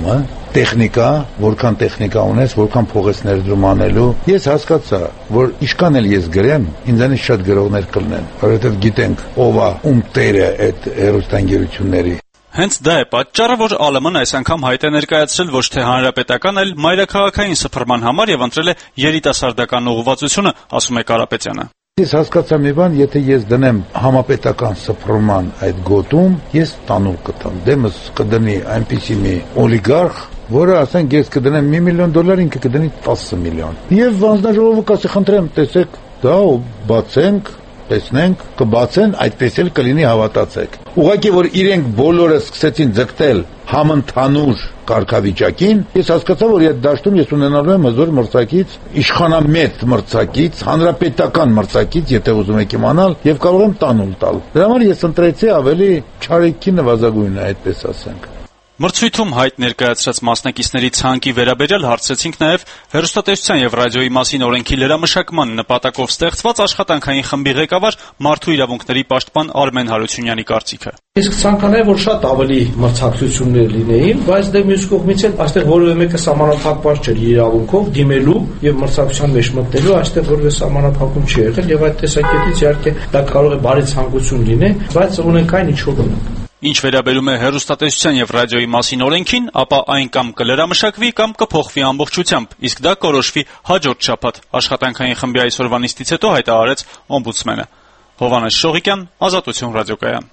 տեխնիկա, որքան տեխնիկա ունես, որքան փող ես ներդրում անելու։ Ես հասկացա, որ ինչքան էլ ես գրեմ, ինձանից շատ գրողներ կլինեն, որովհետև գիտենք ով է ում տերը այդ հեռուստաընկերությունների։ Հենց դա է պատճառը, որ ԱԼՄ-ն այս անգամ հայտ է ներկայացրել ոչ թե հանրապետական, այլ մայրաքաղաքային սփռման համար եւ ընտրել է երիտասարդական ուղղվածությունը, ասում է Կարապետյանը։ Ես հասկացա մի բան, եթե ես դնեմ համապետական սփռման այդ գոտում, ես տանուլ կտամ։ Դեմս կդնի այնպիսի մի օլիգարխ, որը ասենք ես կդնեմ մի միլիոն դոլար, ինքը կդնի տասը միլիոն։ Եվ հանձնաժողովը կասի, խնդրեմ, տեսեք, դա բացենք, տեսնենք, կբացեն, այդպես էլ կլինի, հավատացեք։ Ուղղակի որ իրենք բոլորը սկսեցին ձգտել համընդհանուր կարգավիճակին, ես հասկացա, որ այդ դաշտում ես ունենալու եմ հզոր մրցակից, իշխանամետ մրցակից, հանրապետական մրցակից, եթե ուզում եք իմանալ, եւ կարող եմ տանուլ տալ։ Դրա համար ես ընտրեցի ավելի չարիքի նվազագույնը, այդպես ասենք։ Մրցույթում հայտ ներկայացրած մասնակիցների ցանկի վերաբերյալ հարցրեցինք նաև հեռուստատեսության եւ ռադիոյի մասին օրենքի լրամշակման նպատակով ստեղծված աշխատանքային խմբի ղեկավար Մարդու իրավունքների պաշտպան Արմեն Հարությունյանի կարծիքը։ Իսկ ցանկանայի որ շատ ավելի մրցակցություններ լինեին, բայց դե մյուս կողմից էլ այստեղ որևէ մեկը սահմանափակված չէր իրավունքով դիմելու եւ մրցակցության մեջ մտնելու, այստեղ որևէ սահմանափակում չի եղել եւ այդ տեսակետից իհարկե դա կարող է բարի ցանկություն լինել, բայց ունենք այն ինչ որ ունենք։ Ինչ վերաբերում է հեռուստատեսության եւ ռադիոյի մասին օրենքին, ապա այն կամ կլրամշակվի կամ կփոխվի ամբողջությամբ, իսկ դա կորոշվի հաջորդ շաբաթ, աշխատանքային խմբի այսօրվա նիստից հետո հայտարարեց օմբուդսմենը։ Հովհաննես Շողիկյան, Ազատություն ռադիոկայան։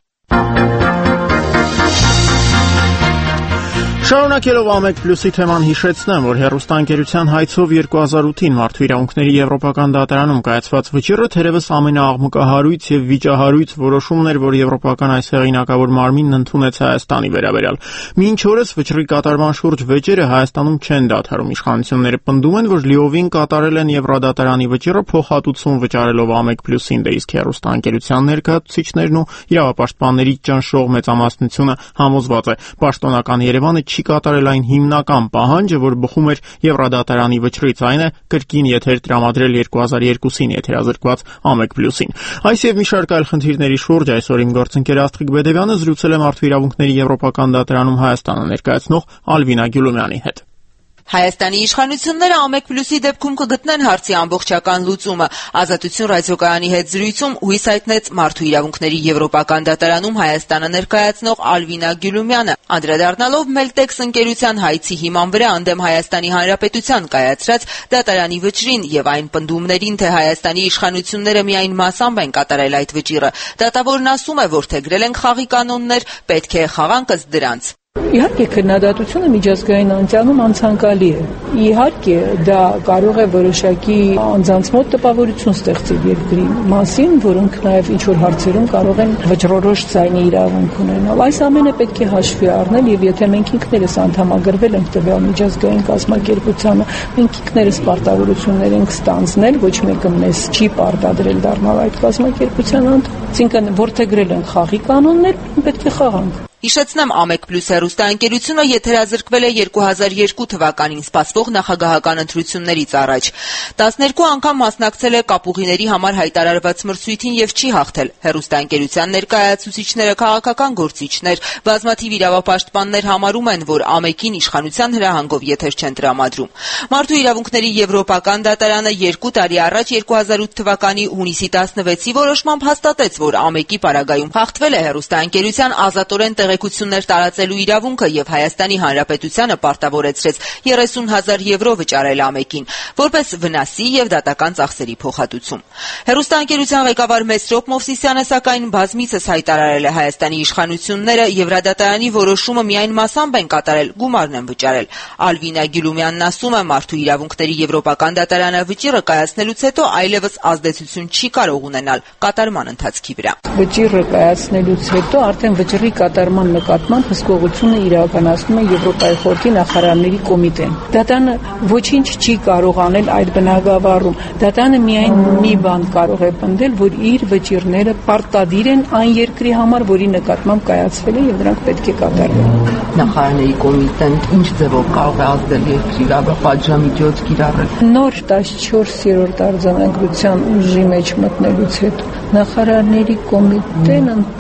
Շարունակելով Ամեկ Պլյուսի թեման հիշեցնեմ, որ հեռուստաընկերության հայցով երկու հազար ութին Մարդու իրավունքների Եվրոպական դատարանում կայացված վճիռը թերևս ամենաաղմկահարույց եւ վիճահարույց որոշումն էր, որ Եվրոպական այս հեղինակավոր մարմինն ընդունեց Հայաստանի վերաբերյալ։ Մինչ օրս վճռի կատարման շուրջ վեճերը Հայաստանում չեն դադարում։ Իշխանությունները պնդում են, որ լիովին կատարել են Եվրոդատարանի վճիռը փոխհատուցում վճարելով Ամեկ Պլյուսին, դե իսկ հեռուստաընկերության ներկայացուցիչներն ու իրավապաշտպանների ճնշող մեծամասնությունը համոզված է, պաշտոնական Երևանը չի կատարել այն հիմնական պահանջը, որ բխում էր Եվրոդատարանի վճռից, այն է կրկին եթեր տրամադրել երկու հազար երկուսին եթերազրկված Ամեկ Պլյուսին։ Այս եւ մի շարք այլ խնդիրների շուրջ այսօր իմ գործընկեր Աստղիկ Բեդևյանը զրուցել է Մարդու իրավունքների Եվրոպական դատարանում Հայաստանը ներկայացնող Ալվինա Գյուլումյանի հետ։ Հայաստանի իշխանությունները Ամեկ Պլյուսի դեպքում կգտնեն հարցի ամբողջական լուծումը։ Ազատություն ռադիոկայանի հետ զրույցում հույս հայտնեց Մարդու իրավունքների Եվրոպական դատարանում Հայաստանը ներկայացնող Ալվինա Գյուլումյանը, անդրադառնալով Մելտեքս ընկերության հայցի հիման վրա ընդդեմ Հայաստանի Հանրապետության կայացրած դատարանի վճռին եւ այն պնդումներին, թե Հայաստանի իշխանությունները միայն մասամբ են կատարել այդ վճիռը։ Դատավորն ասում է, որ թեգրել են խաղի կանոններ, պետք է խաղանք ըստ դրանց։ Իհարկե քննադատությունը միջազգային անցյալում անցանկալի է։ Իհարկե դա կարող է որոշակի անձանց մոտ տպավորություն ստեղծել երկրի մասին, որոնք նաև ինչ որ հարցերում կարող են վճռորոշ ձայնի իրավունք ունենալ։ Այս ամենը պետք է հաշվի առնել եւ եթե մենք ինքներս անդամագրվել ենք տվյալ միջազգային կազմակերպությանը, մենք ինքներս պարտավորություններ ենք ստանձնել, ոչ մեկը մեզ չի պարտադրել դառնալ այդ կազմակերպության անդամ, այսինքն որթեգրել են խաղի կանոններ, պետք է խաղանք։ Հիշեցնեմ, Ամեկ Պլյուս հեռուստաընկերությունը եթերազրկվել է երկու հազար երկու թվականին սպասվող նախագահական ընտրություններից առաջ։ տասներկու անգամ մասնակցել է կապուղիների համար հայտարարված մրցույթին եւ չի հաղթել։ Հեռուստաընկերության ներկայացուցիչները քաղաքական գործիչներ, բազմաթիվ իրավապաշտպաններ համարում են, որ Ամեկին իշխանության հրահանգով եթեր չեն տրամադրում։ Մարդու իրավունքների Եվրոպական դատարանը երկու տարի առաջ երկու հազար ութ թվականի հունիսի տասնվեցի որոշմամբ հաստատեց, որ Ամեկի պարագայում հաղթվել է հեռուստաընկերության ազատորեն տեղեկություններ տարածելու իրավունքը եւ Հայաստանի Հանրապետությանը պարտավորեցրեց երեսուն հազար եվրո վճարել Ամեկին, որպես վնասի եւ դատական ծախսերի փոխհատուցում։ Հեռուստաընկերության ղեկավար Մեսրոպ Մովսիսյանը սակայն բազմիցս հայտարարել է Հայաստանի իշխանությունները Եվրոդատարանի որոշումը միայն մասամբ են կատարել, գումարն են վճարել։ Ալվինա Գյուլումյանն ասում է, Մարդու իրավունքների Եվրոպական դատարանը վճիռը կայացնելուց հետո այլևս ազդեցություն չի կարող ունենալ կատարման ընթացքի վրա։ Վճիռը կայացնելուց հետո արդեն վճռի կատարման նկատմամբ հսկողությունը իրականացնում է Եվրոպայի խորհրդի նախարարների կոմիտեն։ Դատարանը ոչինչ չի կարող անել այդ բնագավառում։ Դատարանը միայն մի բան կարող է պնդել, որ իր վճիռները պարտադիր են այն երկրի համար, որի նկատմամբ կայացվել է եւ դրանք պետք է կատարվեն։ Նախարարների կոմիտեն ինչ ձևով կարող է ազդել երկրի վրա, պատժամիջոց կիրառել։ Նոր տասնչորսերորդ արձանագրության ուժի մեջ մտնելուց հետո նախարարների կոմիտեն ընդհանուր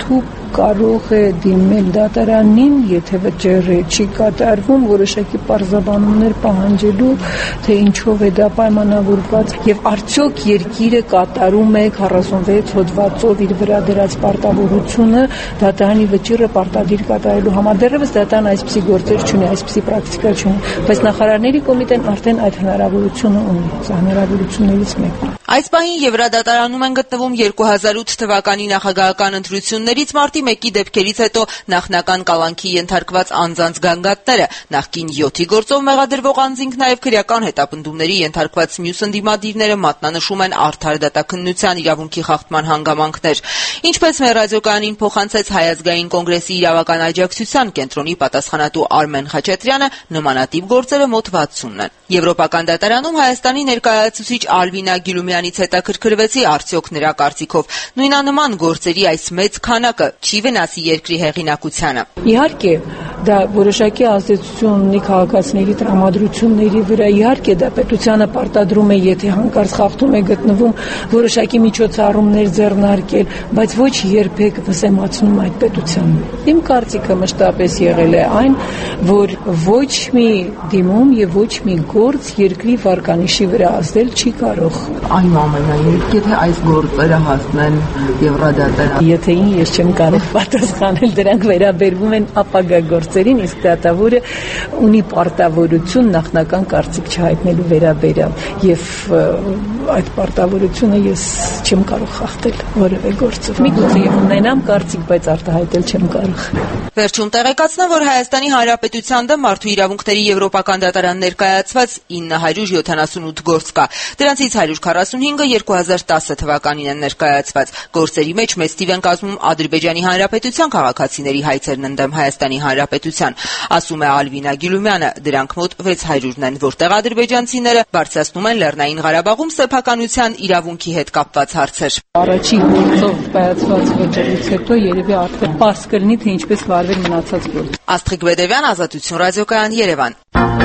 կարող է դիմել դատարանին, եթե վճիռը չի կատարվում, որոշակի պարզաբանումներ պահանջելու, թե ինչով է դա պայմանավորված եւ արդյոք երկիրը կատարում է քառասունվեց հոդվածով իր վրա դրած պարտավորությունը դատարանի վճիռը պարտադիր կատարելու համար։ Դեռևս դատարան այսպիսի գործեր չունի, այսպիսի պրակտիկա չունի, բայց նախարարների կոմիտեն արդեն այդ հնարավորությունը ունի, սա հնարավորություններից մեկն է։ Այս պահին Եվրադատարանում են գտնվում երկու հազար ութ թվականի նախագահական ընտրություններից մարտի մեկի դեպքերից հետո նախնական կալանքի ենթարկված անձանց գանգատները, նախկին յոթի գործով մեղադրվող անձինք նաև քրեական հետապնդումների ենթարկված մյուս ընդդիմադիրները մատնանշում են արդար դատաքննության իրավունքի խախտման հանգամանքներ։ Ինչպես մեր ռադիոկայանին փոխանցեց Հայ ազգային կոնգրեսի իրավական աջակցության կենտրոնի պատասխանատու Արմեն Խաչատրյանը, նմանատիպ գործերը մոտ վաթսունն են։ Եվրոպական դատարանում Հայաստանի ներկայացուցիչ Ալվինա Գիլումյանից հետաքրքրվեցի, արդյոք նրա կարծիքով նույնանման գործերի այս մեծ քանակը չի վնասի երկրի հեղինակությանը։ Իհարկե, դա որոշակի ազդեցություն ունի քաղաքացիների տրամադրությունների վրա, իհարկե դա պետությանը պարտադրում է, եթե հանկարծ խախտում է գտնվում, որոշակի միջոցառումներ ձեռնարկել, բայց ոչ երբեք վսեմացնում այդ պետությանը։ Իմ կարծիքը մշտապես եղել է այն, որ ոչ մի դիմում եւ ոչ մի գործ երկրի վարկանիշի վրա ազդել չի կարող։ Այնուամենայնիվ, եթե այս գործերը հասնեն Եվրադատարան, եթե ես չեմ կարող պատասխանել, դրանք վերաբերվում են ապագա գործերին, իսկ դատավորը ունի պարտավորություն նախնական կարծիք չհայտնելու վերաբերյալ, եւ այդ պարտավորությունը ես չեմ կարող խախտել որևէ գործով։ Միգուցե եւ ունենամ կարծիք, բայց արտահայտել չեմ կարող։ Վերջում տեղեկացնեմ, որ Հայաստանի Հանրապետության դեմ մարդու իրավունքների եվրոպական դատարան ներկայացված ինը հարյուր յոթանասունութ գործ կա։ Դրանցից հարյուր քառասունհինգը երկու հազար տասը թվականին են ներկայացված։ Գործերի մեջ մեծ թիվ են կազմում Ադրբեջանի Հանրապետության քաղաքացիների հայցերն ընդդեմ Հայաստանի Հանրապետության, ասում է Ալվինա Գիլումյանը։ Դրանք մոտ վեց հարյուրն են, որտեղ ադրբեջանցիները բարձրացնում են Լեռնային Ղարաբաղում սեփականության իրավունքի հետ կապված հարցեր։ Առաջին գործով կայացված վճռից հետո երևի արդեն պարզ կլինի, թե ինչպես վարվել մնացած գործը։ Աստղիկ Բեդևյան, Ազատություն ռադիոկայան, Երևան։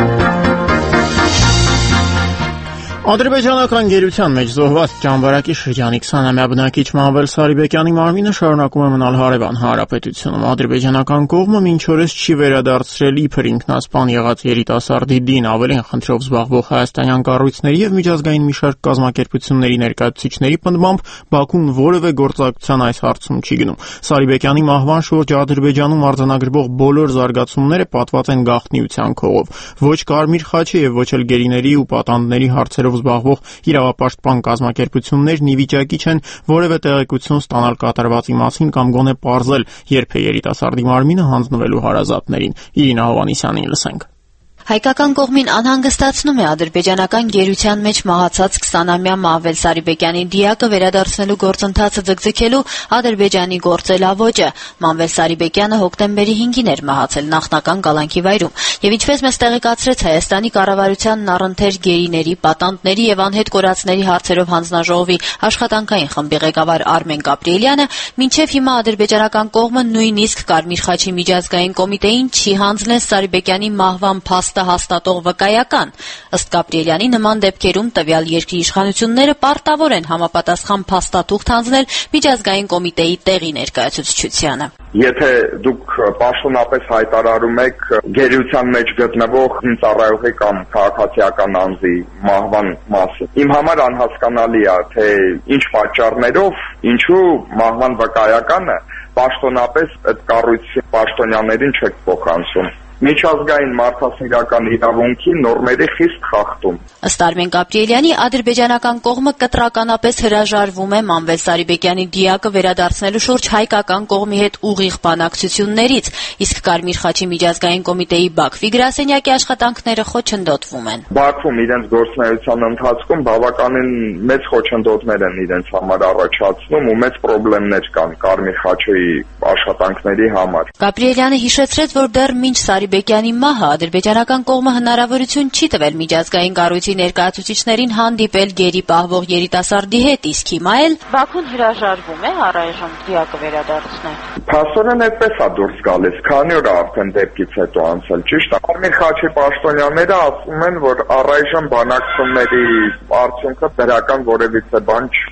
Ադրբեջանական գերության մեջ զոհված ճամբարակի շրջանի քսանամյա բնակիչ Մանվել Սարիբեկյանի մարմինը շարունակում է մնալ հարևան հանրապետությունում։ Ադրբեջանական կողմը մինչ օրս չի վերադարձրել իբր ինքնասպան եղած երիտասարդի դին, ավելին խնդրով զբաղվող հայաստանյան կառույցների եւ միջազգային մի շարք կազմակերպությունների ներկայացուցիչների պնդմամբ Բաքուն որևէ գործակցության այս հարցում չի գնում։ Սարիբեկյանի մահվան շուրջ Ադրբեջանում արձանագրվող բոլոր զարգացումները պատված են գաղտնիության քողով։ Ոչ Կարմիր խաչի եւ ոչ էլ գերիների ու պատանդների հարցերով զբաղվող իրավապաշտպան կազմակերպություններն ի վիճակի չեն որևէ տեղեկություն ստանալ կատարվածի մասին կամ գոնե պարզել, երբ է երիտասարդի մարմինը հանձնվելու հարազատներին։ Իրինա Հովհաննիսյանին լսենք։ Հայկական կողմին անհանգստացնում է ադրբեջանական գերության մեջ մահացած քսանամյա Մանվել Սարիբեկյանի դիակը վերադարձնելու գործընթացը ձգձգելու Ադրբեջանի գործելավոճը։ Մանվել Սարիբեկյանը հոկտեմբերի հինգին էր մահացել նախնական կալանքի վայրում, եւ ինչպես մեզ տեղեկացրեց Հայաստանի կառավարությանն առընթեր գերիների, պատանդների եւ անհետ կորածների հարցերով հանձնաժողովի աշխատանքային խմբի ղեկավար Արմեն Գաբրիելյանը, մինչեւ հիմա ադրբեջանական կողմը նույնիսկ Կարմիր խաչի միջազգային կոմիտեին չի հանձնել Սարիբեկյանի մահվան փաստը հաստատող վկայական։ Ըստ Գաբրիելյանի, նման դեպքերում տվյալ երկրի իշխանությունները պարտավոր են համապատասխան փաստաթուղթ հանձնել միջազգային կոմիտեի տեղի ներկայացուցչությանը։ Եթե դուք պաշտոնապես հայտարարում եք գերության մեջ գտնվող ծառայողի կամ քաղաքացիական անձի մահվան մասին, իմ համար անհասկանալի է, թե ինչ պատճառներով, ինչու մահվան վկայականը պաշտոնապես այդ կառույցի պաշտոնյաներին չեք փոխանցում։ Միջազգային մարդասիրական իրավունքի նորմերի խիստ խախտում։ Ըստ Արմեն Գաբրիելյանի, ադրբեջանական կողմը կտրականապես հրաժարվում է Մանվել Սարիբեկյանի դիակը վերադարձնելու շուրջ հայկական կողմի հետ ուղիղ բանակցություններից, իսկ Կարմիր խաչի միջազգային կոմիտեի Բաքվի գրասենյակի աշխատանքները խոչընդոտվում են։ Բաքվում իրենց գործունեության ընթացքում բավականին մեծ խոչընդոտներ են իրենց համար առաջացնում ու մեծ խնդիրներ կան Կարմիր խաչի աշխատանքների համար։ Գաբրիելյանը հիշեցրեց, որ դեռ մինչ Սարիբեկյանի մահը ադրբեջանական կողմը հնարավորություն չի տվել միջազգային կառույցի ներկայացուցիչներին հանդիպել գերի պահվող երիտասարդի հետ, իսկ հիմա էլ Բաքուն հրաժարվում է առայժմ դիակը վերադարձնել։ Փաստորեն այդպես է դուրս գալիս, քանի օր արդեն դեպքից հետո անցել, ճիշտ է։ Կարմիր խաչի պաշտոնյաները ասում են, որ առայժմ բանակցությունների արդյունքը դրական որևիցե բան չկա։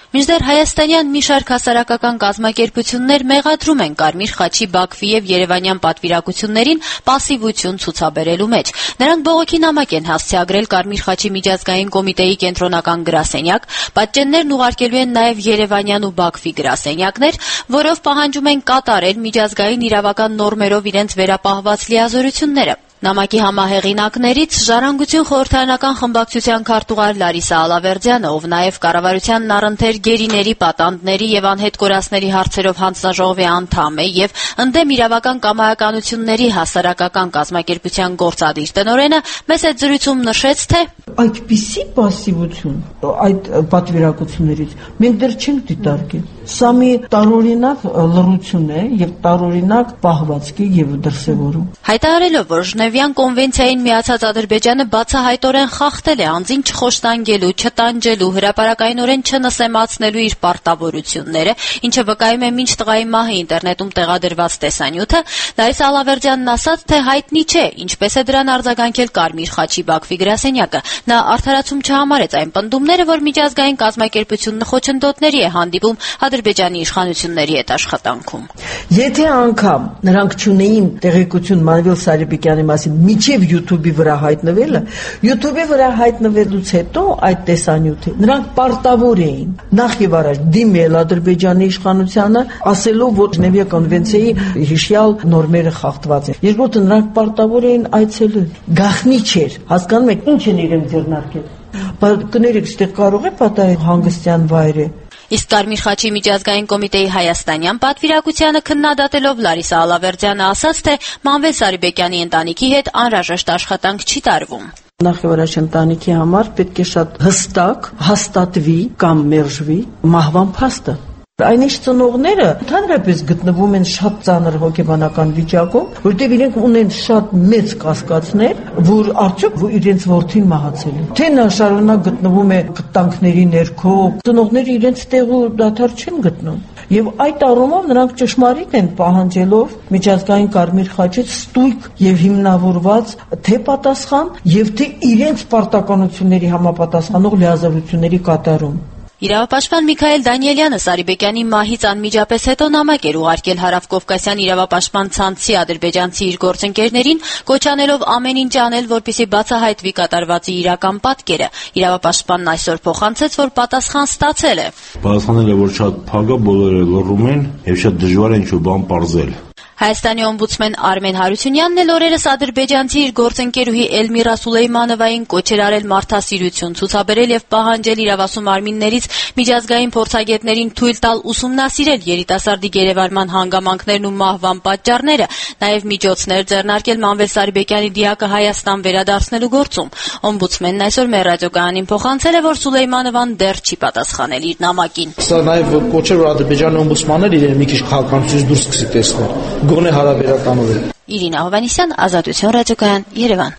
Մինչդեռ հայաստանյան մի շարք հասարակական կազմակերպություններ մեղադրում են Կարմիր խաչի Բաքվի եւ Երևանյան պատվիրակություններին պասիվություն ցուցաբերելու մեջ։ Նրանք բողոքի նամակ են հասցեագրել Կարմիր խաչի միջազգային կոմիտեի կենտրոնական գրասենյակ, պատճեններն ուղարկելու են նաեւ Երևանյան ու Բաքվի գրասենյակներ, որով պահանջում են կատարել միջազգային իրավական նորմերով իրենց վերապահված լիազորությունները։ Նամակի համահեղինակներից Ժառանգություն խորհրդարանական խմբակցության քարտուղար Լարիսա Ալավերդյանը, ով նաև կառավարության առընթեր գերիների, պատանդների եւ անհետ կորածների հարցերով հանձնաժողովի անդամ է եւ ընդդեմ իրավական կամայականությունների հասարակական կազմակերպության գործադիր տնօրենը, մեծ այդ զրույցում նշեց, թե այդպիսի պասիվություն այդ պատվիրակություններից մենք դեռ չենք դիտարկել։ Սա մի տարօրինակ լռություն է եւ տարօրինակ պահվածքի եւ դրսեւորում։ Հայտարարելով, որ Ժնևյան կոնվենցիային միացած Ադրբեջանը բացահայտորեն խախտել է անձին չխոշտանգելու, չտանջելու, հրապարակայնորեն չնսեմացնելու իր պարտավորությունները, ինչը վկայում է մինչ տղայի մահը ինտերնետում տեղադրված տեսանյութը, Լարիսա Ալավերդյանն ասաց, թե հայտնի չէ, ինչպես է դրան արձագանքել Կարմիր խաչի Բաքվի գրասենյակը։ Նա արդարացում չհամարեց այն պնդումները, որ միջազգային կազմակերպությունն խոչընդոտների է հանդիպում Ադրբեջանի իշխանությունների հետ աշխատանքում։ Եթե անգամ նրանք չունեին տեղեկություն Մանվել Սարիբեկյանի մասին միջև YouTube-ի վրա հայտնվելը, YouTube-ի վրա հայտնվելուց հետո այդ տեսանյութը նրանք պարտավոր էին նախ եւ առաջ դիմել Ադրբեջանի իշխանությանը, ասելով, որ Ժնևիա կոնվենցիայի հիշյալ նորմերը խախտված են։ Երկրորդը նրանք պարտավոր էին այցելել։ Գաղտնի չէր, հասկանում եք, ինչ են իրենք ձեռնարկել։ Բայց կներեք, ստեղ կարող է պատահել հանգստյան վայր է։ Իսկ Կարմիր խաչի միջազգային կոմիտեի հայաստանյան պատվիրակությանը քննադատելով Լարիսա Ալավերդյանը ասաց, թե Մանվել Սարիբեկյանի ընտանիքի հետ անհրաժեշտ աշխատանք չի տարվում։ Նախ եւ առաջ ընտանիքի համար պետք է շատ հստակ հաստատվի կամ մերժվի մահվան փաստը։ Այնիշ ծնողները ընդհանրապես գտնվում են շատ ծանր հոգեբանական վիճակում, որտեղ իրենք ունեն շատ մեծ կասկածներ, որ արդյոք իրենց որդին մահացել է։ Թե նա շարունակ գտնվում է կտանքների ներքո, ծնողները իրենց տեղը դադար չեն գտնում։ Եվ այդ առումով նրանք ճշմարիտ են պահանջելով միջազգային Կարմիր խաչից ստույգ եւ հիմնավորված թե պատասխան եւ թե իրենց պարտականությունների համապատասխանող լիազորությունների կատարում։ Իրավապաշտպան Միքայել Դանիելյանը Սարիբեկյանի մահից անմիջապես հետո նամակ էր ուղարկել Հարավկովկասյան իրավապաշտպան ցանցի ադրբեջանցի իր գործընկերներին, կոչանելով ամեն ինչ անել, որպեսզի բացահայտվի կատարվածի իրական պատկերը։ Իրավապաշտպանն այսօր փոխանցեց, որ պատասխան ստացել է։ Պատասխանել է, որ շատ փագ է, բոլորը լռում են եւ շատ դժվար է ինչ-որ բան պարզել։ Հայաստանի օմբուդսմեն Արմեն Հարությունյանն էլ օրերս ադրբեջանցի իր գործընկերուհի Էլմիրա Սուլեյմանովային կոչեր արել մարդասիրություն ցուցաբերել եւ պահանջել իրավասու մարմիններից միջազգային փորձագետներին թույլ տալ ուսումնասիրել երիտասարդի գերեվարման հանգամանքներն ու մահվան պատճառները, նաեւ միջոցներ ձեռնարկել Մանվել Սարիբեկյանի դիակը Հայաստան վերադարձնելու գործում։ Օմբուդսմենն այսօր մեր ռադիոկայանին փոխանցել է, որ Սուլեյմանովան դեռ չի պատասխանել իր նամակին։ Սա նաեւ կոչեր, որ ադրբեջանի օմբուդսմանն իրեն մի քիչ քաղաքականությունից դուրս սկսի տեսնել։ Գոնե հարաբերականով։ Իրինա Հովանիսյան, Ազատություն ռադիոկայան, Երևան։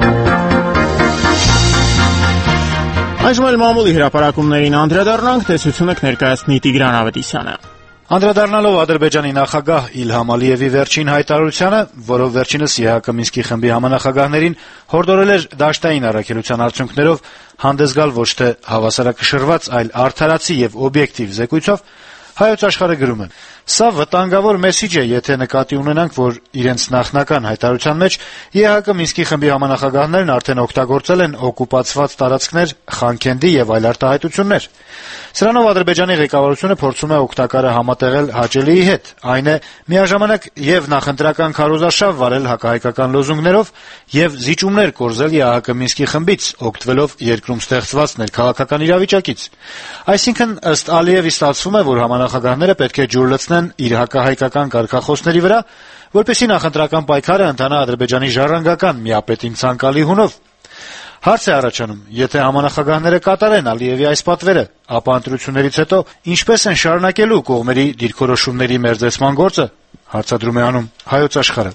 Այժմ էլ մամուլի հրապարակումներին անդրադառնանք, տեսությունը կներկայացնի Տիգրան Ավետիսյանը։ Անդրադառնալով Ադրբեջանի նախագահ Իլհամ Ալիևի վերջին հայտարարությանը, որով վերջինս ԵՀԿ Մինսկի խմբի համանախագահներին հորդորել էր դաշտային առաքելության արդյունքներով հանդես գալ ոչ թե հավասարակշռված, այլ արդարացի եւ օբյեկտիվ զեկույցով, Հայոց աշխարհը գրում է. «Սա վտանգավոր մեսիջ է, եթե նկատի ունենանք, որ իրենց նախնական հայտարարության մեջ ԵՀԿ Մինսկի խմբի համանախագահներն արդեն օգտագործել են օկուպացված տարածքներ, Խանքենդի եւ այլ արտահայտություններ։ Սրանով Ադրբեջանի ղեկավարությունը փորձում է օգտակարը համատեղել հաճելիի հետ, այն է միաժամանակ եւ նախընտրական քարոզարշավ վարել հակահայկական լոզունգներով եւ զիջումներ կորզել ԵՀԿ Մինսկի խմբից, օգտվելով երկրում ստեղծված ներքաղաքական իրավիճակից։ Այսինքն, ըստ Ալիևի, ստացվում է, որ համանախագահները պետք է ջուր լցնեն իր հակահայկական կարգախոսների վրա, որպեսզի նախընտրական պայքարը ընթանա Ադրբեջանի ժառանգական միապետին ցանկալի հունով։ Հարց է առաջանում, եթե համանախագահները կատարեն Ալիևի այս պատվերը, ապա ընտրություններից հետո ինչպես են շարունակելու կողմերի դիրքորոշումների մերձեցման գործը, հարցադրում է անում Հայոց աշխարհը։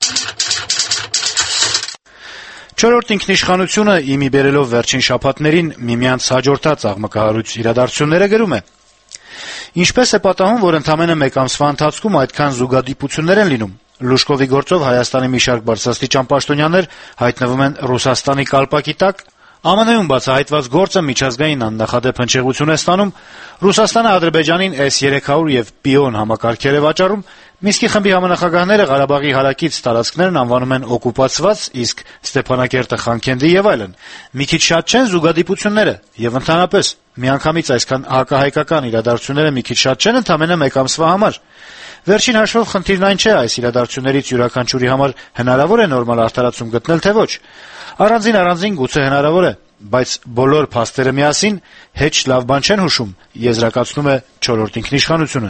Չորրորդ ինքնիշխանությունը իմի բերելով վերջին շաբաթներին միմյանց հաջորդած աղմկահարույց իրադարձությունները գրում է. Ինչպես է պատահում, որ ընդամենը մեկ ամսվա ընթացքում այդքան զուգադիպություններ են լինում։ Լուշկովի գործով Հայաստանի մի շարք բարձրաստիճան պաշտոնյաներ հայտնվում են Ռուսաստանի կալպակի տակ, Է Մ Ն-ում բացահայտված գործը միջազգային աննախադեպ հնչեղություն է ստանում, Ռուսաստանը Ադրբեջանին էս երեք հարյուր եւ Պիոն համակարգեր է վաճառում, Մինսկի խմբի համանախագահները Ղարաբաղի հարակից տարածքներն անվանում են օկուպացված, իսկ Ստեփանակերտը Խանքենդի եւ այլն։ Մի քիչ շատ չեն զուգադիպությունները եւ ընդհանրապես միանգամից այսքան հակահայկական իրադարձությունները մի քիչ շատ չեն ընդամենը մեկ ամսվա համար։ Վերջին հաշվով խնդիրն այն չէ, այս իրադարձություններից յուրաքանչյուրի համար հնարավոր է նորմալ արդարացում գտնել, թե ոչ։ Առանձին առանձին գուցե հնարավոր է, բայց բոլոր փաստերը միասին հեչ լավ բան չեն հուշում, եզրակացնում է չորրորդ ինքնիշխանությունը։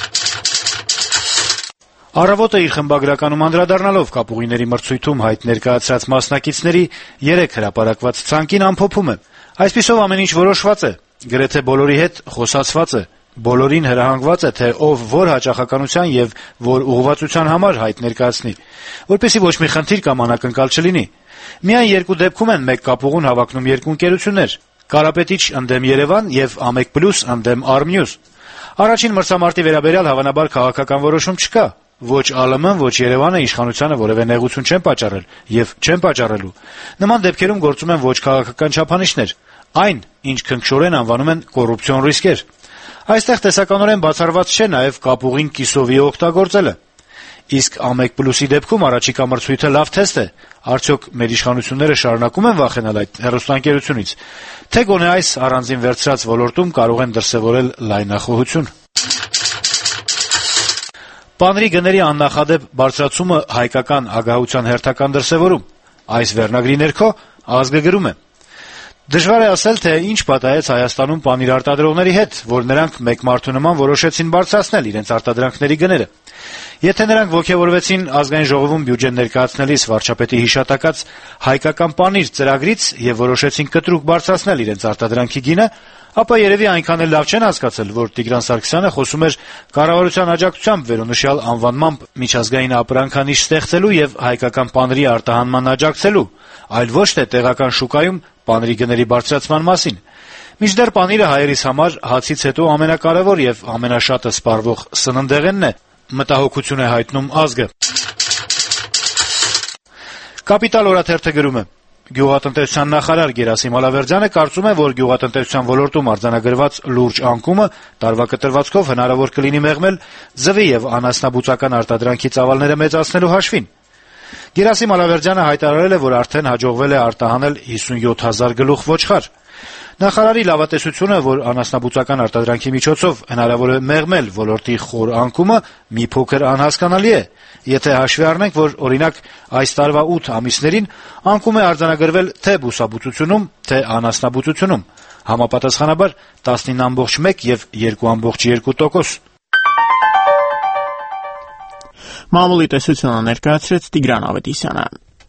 Առավոտը իր խմբագրականում անդրադառնալով կապուղիների մրցույթում հայտ ներկայացրած մասնակիցների երեք հրապարակված ցանկին ամփոփում է. Այսպիսով ամեն ինչ որոշված է, գրեթե բոլորի հետ խոսացված է, բոլորին հրահանգված է, թե ով որ հաճախականության եւ որ ուղղվածության համար հայտ ներկայացնի, որպեսզի ոչ մի խնդիր կամ անակնկալ չլինի։ Միայն երկու դեպքում են մեկ կապուղուն հավակնում երկու ընկերություններ՝ Կարապետիչ ընդդեմ Երևան եւ Ամեկ Պլյուս ընդդեմ Արմնյուզ։ Առաջին մրցամարտի վերաբերյալ հավանաբար քաղաքական որոշում չկա։ Ոչ Ա Լ Մ-ն, ոչ Երևանը իշխանությանը որևէ նեղություն չեն պատճառել եւ չեն պատճառելու։ Նման դեպքերում գործում են ոչ քաղաքական չափանիշներ, այն, ինչ քնքշորեն անվանում են կոռուպցիոն ռիսկեր։ Այստեղ տեսականորեն բացառված չէ նաեւ կապուղին կիսովի օգտագործելը։ Իսկ Ամեկ Պլյուսի դեպքում առաջիկա մրցույթը լավ թեստ է։ Արդյոք մեր իշխանությունները շարունակում են վախենալ այդ հեռուստաընկերությունից, թե գոնե այս առանձին վերցրած ոլորտում կարող են դրսևորել լայնախոհություն։ Պանրի գների աննախադեպ բարձրացումը հայկական ագահության հերթական դրսևորում։ Այս վերնագրի ներքո ազգը գրում է. Դժվար է ասել, թե ինչ պատահեց Հայաստանում պանիր արտադրողների հետ, որ նրանք մեկ մարդու նման որոշեցին բարձրացնել իրենց արտադրանքների գները։ Եթե նրանք ոգևորվեցին ազգային ժողովում բյուջեն ներկայացնելիս վարչապետի հիշատակած հայկական պանիր ծրագրից եւ որոշեցին կտրուկ բարձրացնել իրենց արտադրանքի գինը, ապա երևի այնքան էլ լավ չեն հասկացել, որ Տիգրան Սարգսյանը խոսում էր կառավարության աջակցությամբ վերոնշյալ անվանմամբ միջազգային ապրանքանիշ ստեղծելու եւ հայկական պանրի արտահանման աջակցելու, այլ ոչ թե տեղական շուկայում պանրի գների բարձրացման մասին։ Մինչդեռ պանիրը հայերիս համար հացից հետո ամենակարևոր եւ ամենաշատը սպառվող սննդեղենն է, մտահոգություն է հայտնում ազգը։ Կապիտալ օրաթերթը գրում է. Գյուղատնտեսության նախարար Գերասիմ Ալավերդյանը կարծում է, որ գյուղատնտեսության ոլորտում արձանագրված լուրջ անկումը տարվա կտրվածքով հնարավոր կլինի մեղմել ձվի եւ անասնաբուծական արտադրանքի ծավալները մեծացնելու հաշվին։ Գերասիմ Ալավերդյանը հայտարարել է, որ արդեն հաջողվել է արտահանել հիսունյոթ հազար գլուխ ոչխար։ Նախարարի լավատեսությունը, որ անասնաբուծական արտադրանքի միջոցով հնարավոր է մեղմել ոլորտի խոր անկումը, մի փոքր անհասկանալի է, եթե հաշվի առնենք, որ օրինակ այս տարվա ութ ամիսներին անկում է արձանագրվել թե բուսաբուծությունում, թե անասնաբուծությունում, համապատասխանաբար տասնինը ամբողջ մեկ եւ երկու ամբողջ երկու տոկոս։ Մամուլի տեսությունը ներկայացրեց Տիգրան Ավետիսյանը։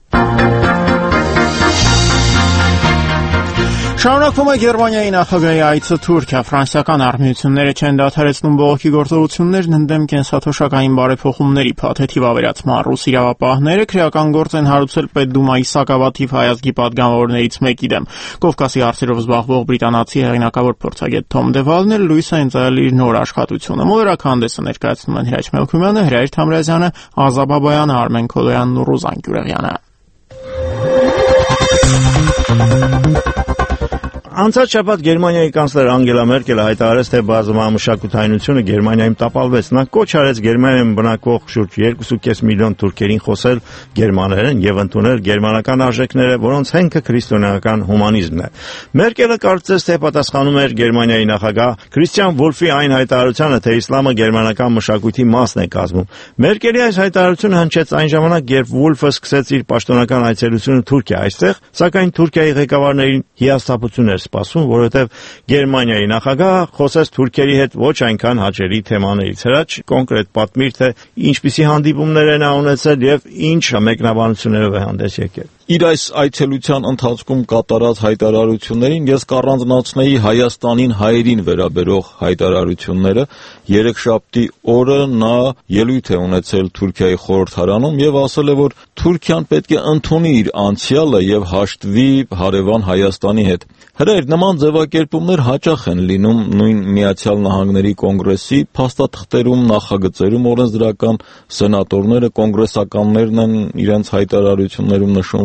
Շարունակվում է Գերմանիայի նախագահի այցը Թուրքիա։ Ֆրանսիական արհմիությունները չեն դադարեցնում բողոքի գործողություններն ընդդեմ կենսաթոշակային բարեփոխումների փաթեթի վավերացման։ Ռուս իրավապահները քրեական գործ են հարուցել Պետդումայի սակավաթիվ հայազգի պատգամավորներից մեկի դեմ։ Կովկասի հարցերով զբաղվող բրիտանացի հեղինակավոր փորձագետ Թոմ Դեվալն էլ լույս է ընծայել իր նոր աշխատությունը։ Մոլորակհանդեսը ներկայացնում են Հրաչ Մելքումյանը, Հրայր Թամրազյանը, Ազա Բաբայանը, Արմեն Քոլոյանն ու Ռուզան Գյուրեղյանը։ Անցած շաբաթ Գերմանիայի կանցլեր Անգելա Մերկելը հայտարարեց, թե բազմամշակութայնությունը Գերմանիայում տապալվեց։ Նա կոչ արեց Գերմանիայում բնակվող շուրջ երկու կես միլիոն թուրքերին խոսել գերմաներեն եւ ընդունել գերմանական արժեքները, որոնց հենքը քրիստոնեական հումանիզմն է։ Մերկելը կարծես թե պատասխանում էր Գերմանիայի նախագահ Քրիստիան Վոլֆի այն հայտարարությանը, թե իսլամը գերմանական մշակույթի մասն է կազմում։ Մերկելի այս հայտարարությունը հնչեց այն ժամանակ, երբ Վոլֆը սկսեց իր պաշտոնական այցելությունը Թուրքիա այստեղ, սակայն Թուրքիայի ղեկավարներին հիասթափություն էր սպասում, որովհետև Գերմանիայի նախագահը խոսեց թուրքերի հետ ոչ այնքան հաճելի թեմաներից։ Հրաչ կոնկրետ պատմիր, թե ինչպիսի հանդիպումներ են ունեցել եւ ինչ մեկնաբանություններով է հանդես եկել։ Իր այս այցելության ընթացքում կատարած հայտարարություններին ես կառանձնացնեի Հայաստանին հայերին վերաբերող հայտարարությունները։ Երեքշաբթի օրը նա ելույթ է ունեցել Թուրքիայի խորհրդարանում եւ ասել է, որ Թուրքիան պետք է ընդունի իր անցյալը եւ հաշտվի հարևան Հայաստանի հետ։ Հրայր, նման ձևակերպումներ հաճախ են լինում նույն Միացյալ Նահանգների կոնգրեսի փաստաթղթերում, նախագծերում օրենսդրական սենատորները, կոնգրեսականներն են իրենց հայտարարություններում նշում,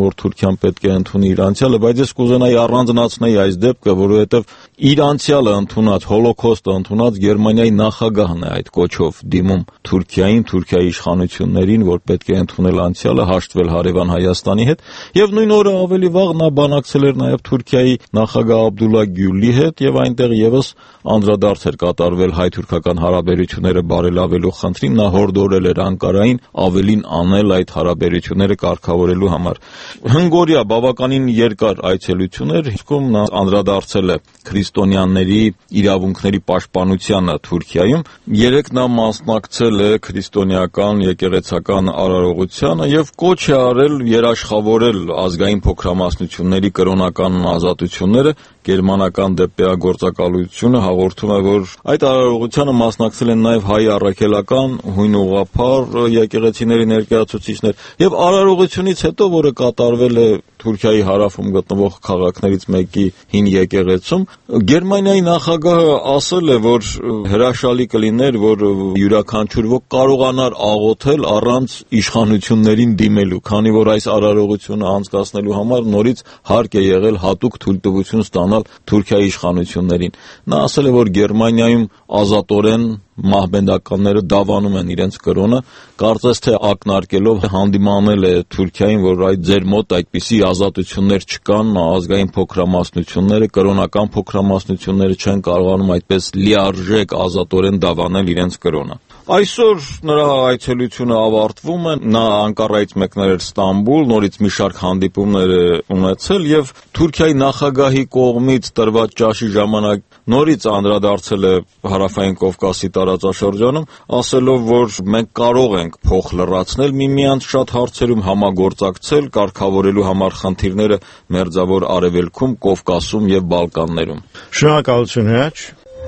որ Թուրքիան պետք է ընդունի իր անցյալը, բայց ես կուզենայի առանձնացնել այս դեպքը, որովհետև իր անցյալը ընդունած, հոլոկոստը ընդունած Գերմանիայի նախագահն է այդ կոչով դիմում Թուրքիային, Թուրքիայի իշխանություններին, որ պետք է ընդունել անցյալը, հաշտվել հարևան Հայաստանի հետ, եւ նույն օրը ավելի վաղ նա բանակցել էր նաեւ Թուրքիայի նախագահ Աբդուլլա Գյուլի հետ եւ այնտեղ եւս անդրադարձ էր կատարվել հայ-թուրքական հարաբերությունները բարելավելու խնդրին, նա հորդորել էր Անկարային ավելին անել այդ հարաբերությունները կարգավորելու համար։ Հնգօրյա բավականին երկար այցելություն էր, իսկում նա անդրադարձել է քրիստոնյաների իրավունքների պաշտպանությանը Թուրքիայում։ Երեք նա մասնակցել է քրիստոնեական եկեղեցական արարողությանը եւ կոչ է արել երաշխավորել ազգային փոքրամասնությունների կրոնական ազատությունները։ Գերմանական դեպեագործակալությունը հաղորդում է, որ այդ արարողությանը մասնակցել են նաև հայ առաքելական, հույն ուղղափառ եկեղեցիների ներկայացուցիչներ եւ արարողությունից հետո, որը կատարվել է Թուրքիայի հարավում գտնվող քաղաքներից մեկի հին եկեղեցում, Գերմանիայի նախագահը ասել է, որ հրաշալի կլիներ, որ յուրաքանչյուր ոք կարողանար աղոթել առանց իշխանություններին դիմելու, քանի որ այս արարողությունը անցկացնելու համար նորից հարկ է եղել հատուկ թույլտվություն ստանալ Թուրքիայի իշխանություններին։ Նա ասել է, որ Գերմանիայում ազատորեն մահմեդականները դավանում են իրենց կրոնը, կարծես թե ակնարկելով հանդիմանել է Թուրքիային, որ այդ ձեր մոտ այդպիսի ազատություններ չկան, ազգային փոքրամասնությունները, կրոնական փոքրամասնությունները չեն կարողանում այդպես լիարժեք ազատորեն դավանել իրենց կրոնը։ Այսօր նրա այցելությունը ավարտվում է, նա Անկարայից մեկնել էր Ստամբուլ, նորից մի շարք հանդիպումներ է ունեցել եւ Թուրքիայի նախագահի կողմից տրված ճաշի ժամանակ նորից անդրադարձել է Հարավային Կովկասի տարածաշրջանում, ասելով, որ մենք կարող ենք փոխ լրացնել միմյանց շատ հարցերում, համագործակցել, կարգավորելու համար խնդիրները Մերձավոր Արևելքում, Կովկասում եւ Բալկաններում։ Շնորհակալություն, Հրաչ։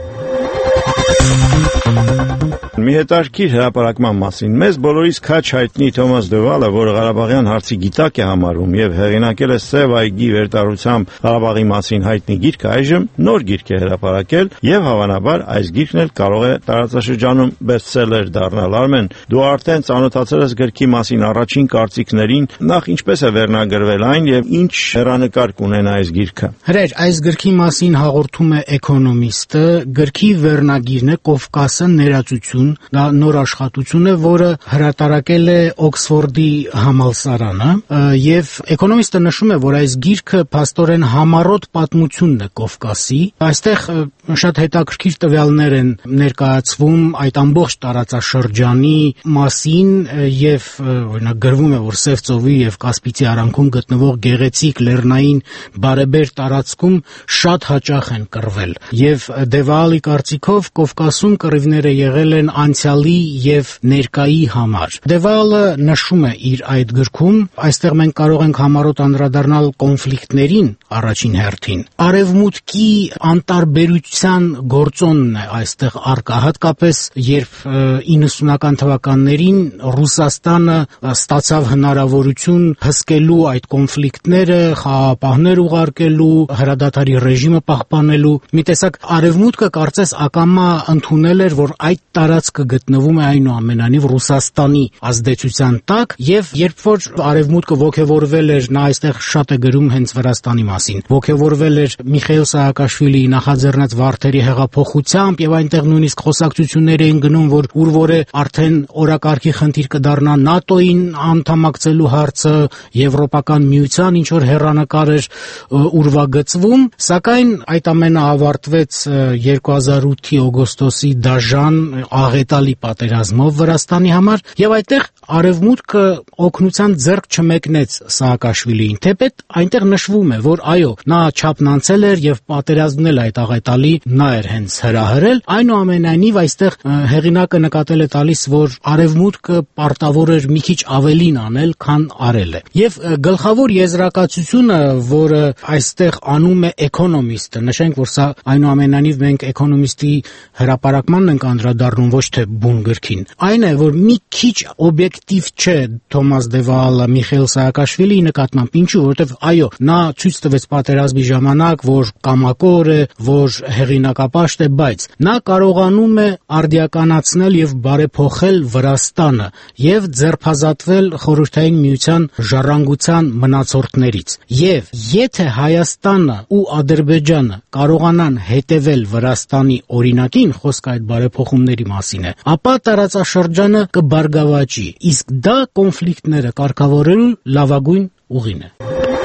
Մի հետաքրքիր հրապարակման մասին մեզ բոլորիս քաչ հայտնի Թոմաս Դևալը, որը Ղարաբաղյան հարցի գիտակ է համարում եւ հեղինակել է Սև այգի վերտարությամբ Ղարաբաղի մասին հայտնի գիրք, այժմ նոր գիրք է հրապարակել եւ հավանաբար այս գիրքն էլ կարող է տարածաշրջանում բեսթսելեր դառնալ։ Արմեն, դու արդեն ծանոթացել ես գրքի մասին առաջին կարծիքներին, նախ ինչպես է վերնագրվել այն եւ ինչ հեռանկար կունենա այս գիրքը։ Հրեր, այս գրքի մասին հաղորդում է Էկոնոմիստը, գրքի վերնագիրն է Կովկասը ներածություն, դա նոր աշխատություն է, որը հրատարակել է Օքսֆորդի համալսարանը եւ Էկոնոմիստը նշում է, որ այս գիրքը փաստորեն համառոտ պատմությունն է Կովկասի։ Այստեղ շատ հետաքրքիր տվյալներ են ներկայացվում այդ ամբողջ տարածաշրջանի մասին եւ օրինակ գրվում է, որ Սև ծովի եւ Կասպիցի արանքում գտնվող գեղեցիկ լեռնային բարեբեր տարածքում շատ հաճախ են կռվել եւ Դևալի կարծիքով Կովկասում կռիվները եղել են անցյալի եւ ներկայի համար։ Դևալը նշում է իր այդ գրքում, այստեղ մենք կարող ենք համառոտ անդրադառնալ կոնֆլիկտներին առաջին հերթին։ Արևմուտքի անտարբերության գործոնն է այստեղ առկա, հատկապես երբ իննսունական թվականներին Ռուսաստանը ստացավ հնարավորություն հսկելու այդ կոնֆլիկտները, խաղաղապահներ ուղարկելու, հրադադարի ռեժիմը պահպանելու, մի տեսակ արևմուտքը կարծես ակամա ընդունել էր, որ այդ տարածքը գտնվում է այնուամենայնիվ Ռուսաստանի ազդեցության տակ եւ երբ որ արևմուտքը ոգևորվել էր, նա այստեղ շատ է գրում հենց Վրաստանի մասին, ոգևորվել էր Միխայիլ Սահակաշվիլիի նախաձեռնած վարդերի հեղափոխությամբ եւ այնտեղ նույնիսկ խոսակցություններ էին գնում, որ ուր որ է արդեն օրակարգի խնդիր կդառնա ՆԱՏՕ-ին անդամակցելու հարցը, Եվրոպական միության ինչ որ հեռանկար էր ուրվագծվում, սակայն այդ ամենը ավարտվեց երկու հազար ութի օգոստոսի դաժան աղետալի պատերազմով Վրաստանի համար եւ այդտեղ արևմուտքը օգնության ձեռք չմեկնեց Սահակաշվիլիին, թեպետ այնտեղ նշվում է, որ այո, նա չափն անցել էր եւ պատերազմն էլ այդ աղետալի նա էր հենց հրահրել, այնուամենայնիվ այստեղ հեղինակը նկատել է տալիս, որ արևմուտքը պարտավոր էր մի քիչ ավելին անել, քան արել է։ Եվ գլխավոր եզրակացությունը, որը այստեղ անում է Էկոնոմիստը, նշենք, որ սա այնուամենայնիվ մենք Էկոնոմիստի հրապարակմանն ենք անդրադառնում, ոչ թե բուն գրքին, այն է, որ մի քիչ օբյեկտիվ չէ Թոմաս Դևալը Միխայիլ Սահակաշվիլիի նկատմամբ, ինչու, որովհետև այո, նա ցույց տվեց ապրեց պատերազմի ժամանակ, որ կամակոր է, որ հեղինակապաշտ է, բայց նա կարողանում է արդիականացնել եւ բարեփոխել Վրաստանը եւ ձերբազատվել Խորհրդային Միության ժառանգության մնացորդներից։ Եվ եթե Հայաստանը ու Ադրբեջանը կարողանան հետևել Վրաստանի օրինակին, խոսքը այդ բարեփոխումների մասին է, ապա տարածաշրջանը կբարգավաճի, իսկ դա կոնֆլիկտները կարգավորելու լավագույն ուղին է։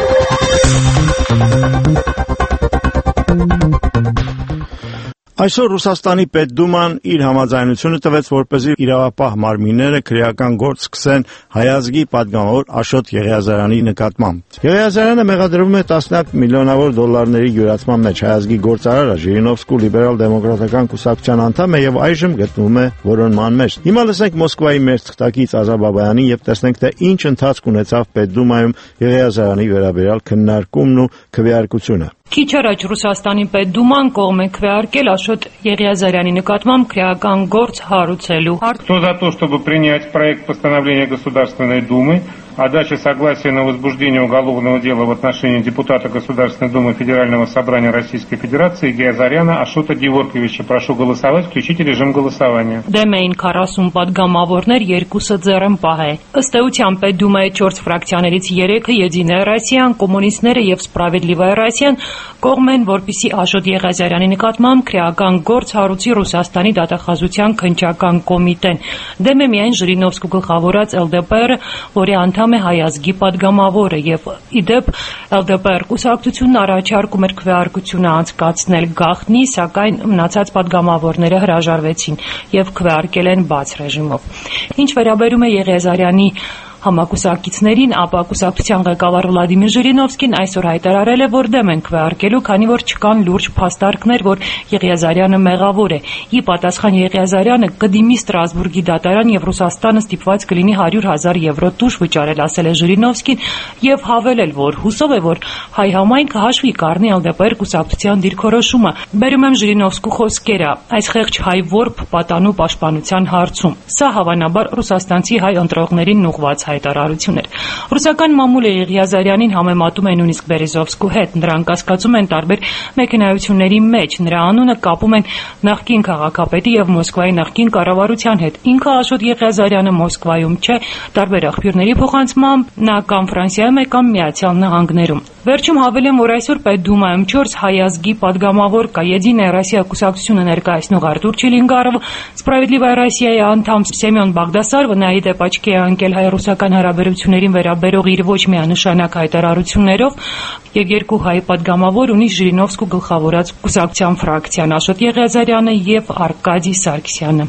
Այսօր Ռուսաստանի Պետդուման իր համաձայնությունը տվեց, որպեսզի իրավապահ մարմինները քրեական գործ սկսեն հայազգի պատգամավոր Աշոտ Եղիազարյանի նկատմամբ։ Եղիազարյանը մեղադրվում է տասնյակ միլիոնավոր դոլարների յուրացման մեջ։ Հայազգի գործարարը Ժիրինովսկու լիբերալ-դեմոկրատական կուսակցության անդամ է եւ այժմ գտնվում է որոնման մեջ։ Հիմա լսենք Մոսկվայի մեր թղթակից Ազա Բաբայանին եւ տեսնենք, թե ինչ ընթացք ունեցավ Պետդումայում Եղիազարյանի վերաբերյալ քննարկումն ու քվեարկությունը։ Քիչ առաջ Ռուսաստանի Պետդուման կողմ է քվեարկել Աշոտ Եղիազարյանի նկատմամբ քրեական գործ հարուցելու։ Кто за то, чтобы принять проект постановления Государственной Думы о даче согласия на возбуждение уголовного дела в отношении депутата Государственной Думы Федерального собрания Российской Федерации Եղիազարյանը Աշոտը Գևորգիевича. Прошу голосовать. Включите режим голосования. Դեմ էին քառասուն պատգամավորներ, երկուսը ձեռնպահ է։ Ըստ էության Պետդումայի չորս ֆրակցիաներից երեքը Եդինայա Ռոսիան, կոմունիստները եւ Սպրավեդլիվայա Ռոսիան կողմ են, որպեսզի Աշոտ Եղիազարյանի նկատմամբ քրեական գործ հարուցի Ռուսաստանի դատախազության քննչական կոմիտեն։ Դեմ է միայն Ժիրինովսկու գլխավորած Էլ Դե Պե Է-ը, որի անդամ է հայազգի պատգամավորը, եւ իդեպ Էլ Դե Պե Է կուսակցությունն առաջարկում էր քվեարկությունը անցկացնել գաղտնի, սակայն մնացած պատգամավորները հրաժարվեցին եւ քվեարկել են բաց ռեժիմով։ Ինչ վերաբերում է Եղիազարյանի համակուսակիցներին, ապա կուսակցության ղեկավար Վլադիմիր Ժիրինովսկին այսօր հայտարարել է, որ դեմ են քվեարկելու, քանի որ չկան լուրջ փաստարկներ, որ Եղիազարյանը մեղավոր է։ Ի պատասխան Եղիազարյանը կդիմի Ստրասբուրգի դատարան եւ Ռուսաստանը ստիպված կլինի հարյուր հազար եվրո տուժ վճարել, ասել է Ժիրինովսկին եւ հավելել, որ հուսով է, որ հայ համայնքը հաշվի կառնի Էլ Դե Պե Է կուսակցության դիրքորոշումը։ Բերում եմ Ժիրինովսկու խոսքերը, այս խեղճ հայ որբ պատանու պաշտպանության հարցում։ Սա հավանաբար ռուսաստանցի հայ ընտրողներին ուղղված հայտարարություն էր։ Ռուսական մամուլը Եղիազարյանին համեմատում է նույնիսկ Բերեզովսկու հետ։ Նրանք կասկածում են տարբեր մեքենայությունների մեջ։ Նրա անունը կապում են նախկին քաղաքապետի եւ Մոսկվայի նախկին կառավարության հետ։ Ինքը Աշոտ Եղիազարյանը Մոսկվայում չէ, տարբեր աղբյուրների փոխանցմամբ նա կամ Ֆրանսիայում է կամ Միացյալ Նահանգներում։ Վերջում հավելեմ, որ այսօր Պետդումայում չորս հայազգի պատգամավոր կա Եդինայա Ռոսիա կուսակցությունը ներկայացնող Արտուր Չիլինգարով, Սպրավեդլիվայա Ռոսիայի անդամ Սեմյոն Բաղդասարովը նայիդեպ աչքի է ընկել հայ-ռուսական հարաբերություններին վերաբերող իր ոչ միանշանակ հայտարարություններով, եւ երկու հայ պատգամավոր ունի Ժիրինովսկու գլխավորած կուսակցության ֆրակցիան՝ Աշոտ Եղիազարյանը եւ Արկադի Սարգսյանը։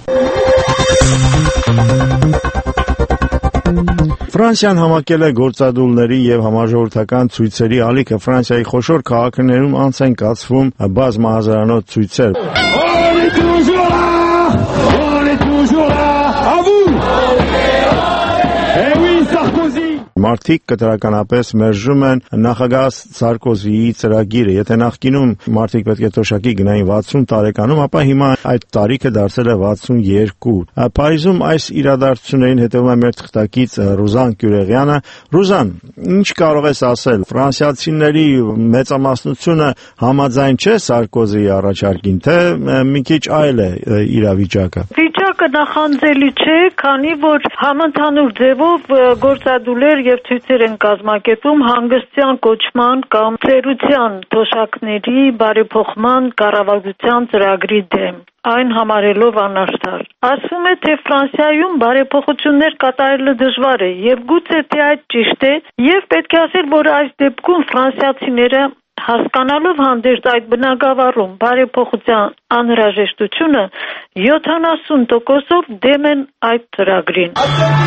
Ֆրանսիան համակել է գործադուլների եւ համաժողովրդական ցույցերի ալիքը։ Ֆրանսիայի խոշոր քաղաքներում անց են կացվում բազմահազարանոց ցույցեր։ Մարդիկ կտրականապես մերժում են նախագահ Սարկոզիի ծրագիրը։ Եթե նախկինում մարդիկ պետք է թոշակի գնային վաթսուն տարեկանում, ապա հիմա այդ տարիքը դարձել է վաթսունյոթ։ Փարիզում այս իրադարձություններին հետևում է մեր թղթակից Ռուզան Կյուրեղյանը։ Ռուզան, ինչ կարող ես ասել, ֆրանսիացիների մեծամասնությունը համաձայն չէ Սարկոզիի առաջարկին, թե մի քիչ այլ է իրավիճակը։ Վիճակը նախանձելի չէ, քանի որ համընդհանուր ձևով գործադուլեր եւ ցույցեր են կազմակերպում հանգստյան կոչման կամ ծերության թոշակների բարեփոխման կառավարության ծրագրի դեմ, այն համարելով անարդար։ Ասվում է, թե Ֆրանսիայում բարեփոխություններ կատարելը դժվար է եւ գուցե թե այդ ճիշտ է եւ պետք է ասել, որ այս դեպքում ֆրանսիացիները հասկանալով հանդերձ այդ բնագավառում բարեփոխության անհրաժեշտությունը յոթանասուն տոկոսով դեմ են այդ ծրագրին։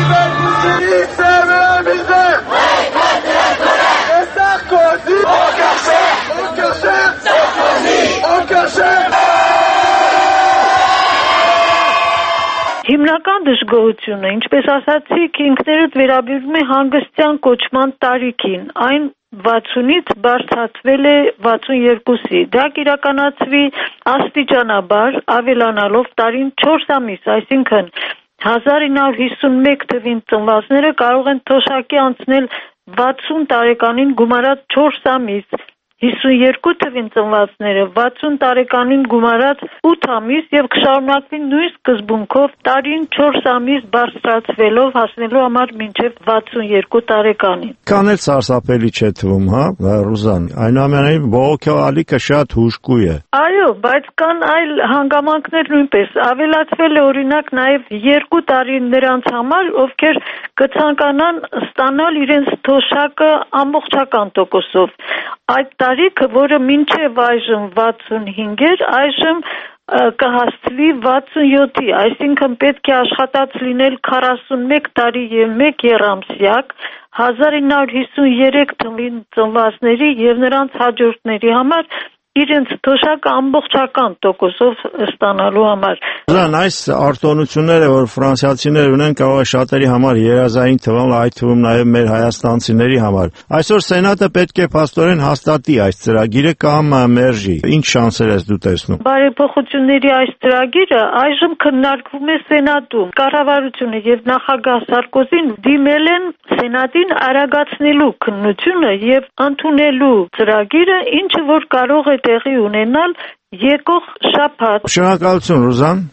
Հիմնական դժգոհությունը, ինչպես ասացիք, ինքներդ վերաբերում է հանգստյան կոչման տարիքին, այն վաթսունից բարձրացվել է վաթսունյոթի։ Դա կիրականացվի աստիճանաբար ավելանալով տարին չորս ամիս, այսինքն հազար ինը հարյուր հիսունմեկ թվին ծնվածները կարող են թոշակի անցնել վաթսուն տարեկանին գումարած չորս ամիս հիսունյերկու թվին ծնվածները վաթսուն տարեկանին գումարած ութ ամիս եւ կշարունակվի նույն սկզբունքով տարին չորս ամիս բարձրացվելով հասնելու համար մինչեւ վաթսունյերկու տարեկանին։ Կան էլ սարսափելի չէ թվում, հա, Ռուզան, այնուամենայնիվ բողոքի ալիքը շատ հուժկու է։ Այո, բայց կան այլ հանգամանքներ նույնպես։ Ավելացվել է օրինակ նաեւ երկու տարի նրանց համար, ովքեր կցանկանան ստանալ իրենց թոշակը ամբողջական տոկոսով։ Այդ տարիքը, որը մինչև այժմ վաթսունհինգ էր, այժմ կհասցվի վաթսունյոթի, այսինքն պետք է աշխատած լինել քառասունմեկ տարի եւ մեկ եռամսյակ, հազար ինը հարյուր հիսուներեք թվին ծնվածների եւ նրանց հաջորդների համար իրենց թոշակը ամբողջական տոկոսով ստանալու համար։ Դրան այս արտոնությունները, որ ֆրանսիացիները ունեն, կարող է շատերի համար երազային թվում, այդ թվում նաև մեր հայաստանցիների համար։ Այսօր Սենատը պետք է փաստորեն հաստատի այս ծրագիրը կամ մերժի։ Ինչ շանսեր ես դու տեսնում։ Բարեփոխությունների այս ծրագիրը այժմ քննարկվում է Սենատում։ Կառավարությունը եւ նախագահ Սարկոզին դիմել են Սենատին արագացնելու քննությունը եւ ընդունելու ծրագիրը, ինչը որ կարող է տեղի ունենալ եկող շաբաթ։ Շնորհակալություն, Ռուզան։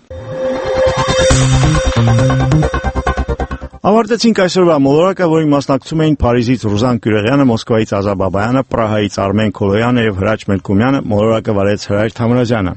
Ավարտեցինք այսօրվա մոլորակը, որին մասնակցում էին Փարիզից Ռուզան Կյուրեղյանը, Մոսկվայից Ազա Բաբայանը, Պրահայից Արմեն Քոլոյանը եւ Հրաչ Մելքումյանը։ Մոլորակը վարեց Հրայր Թամրազյանը։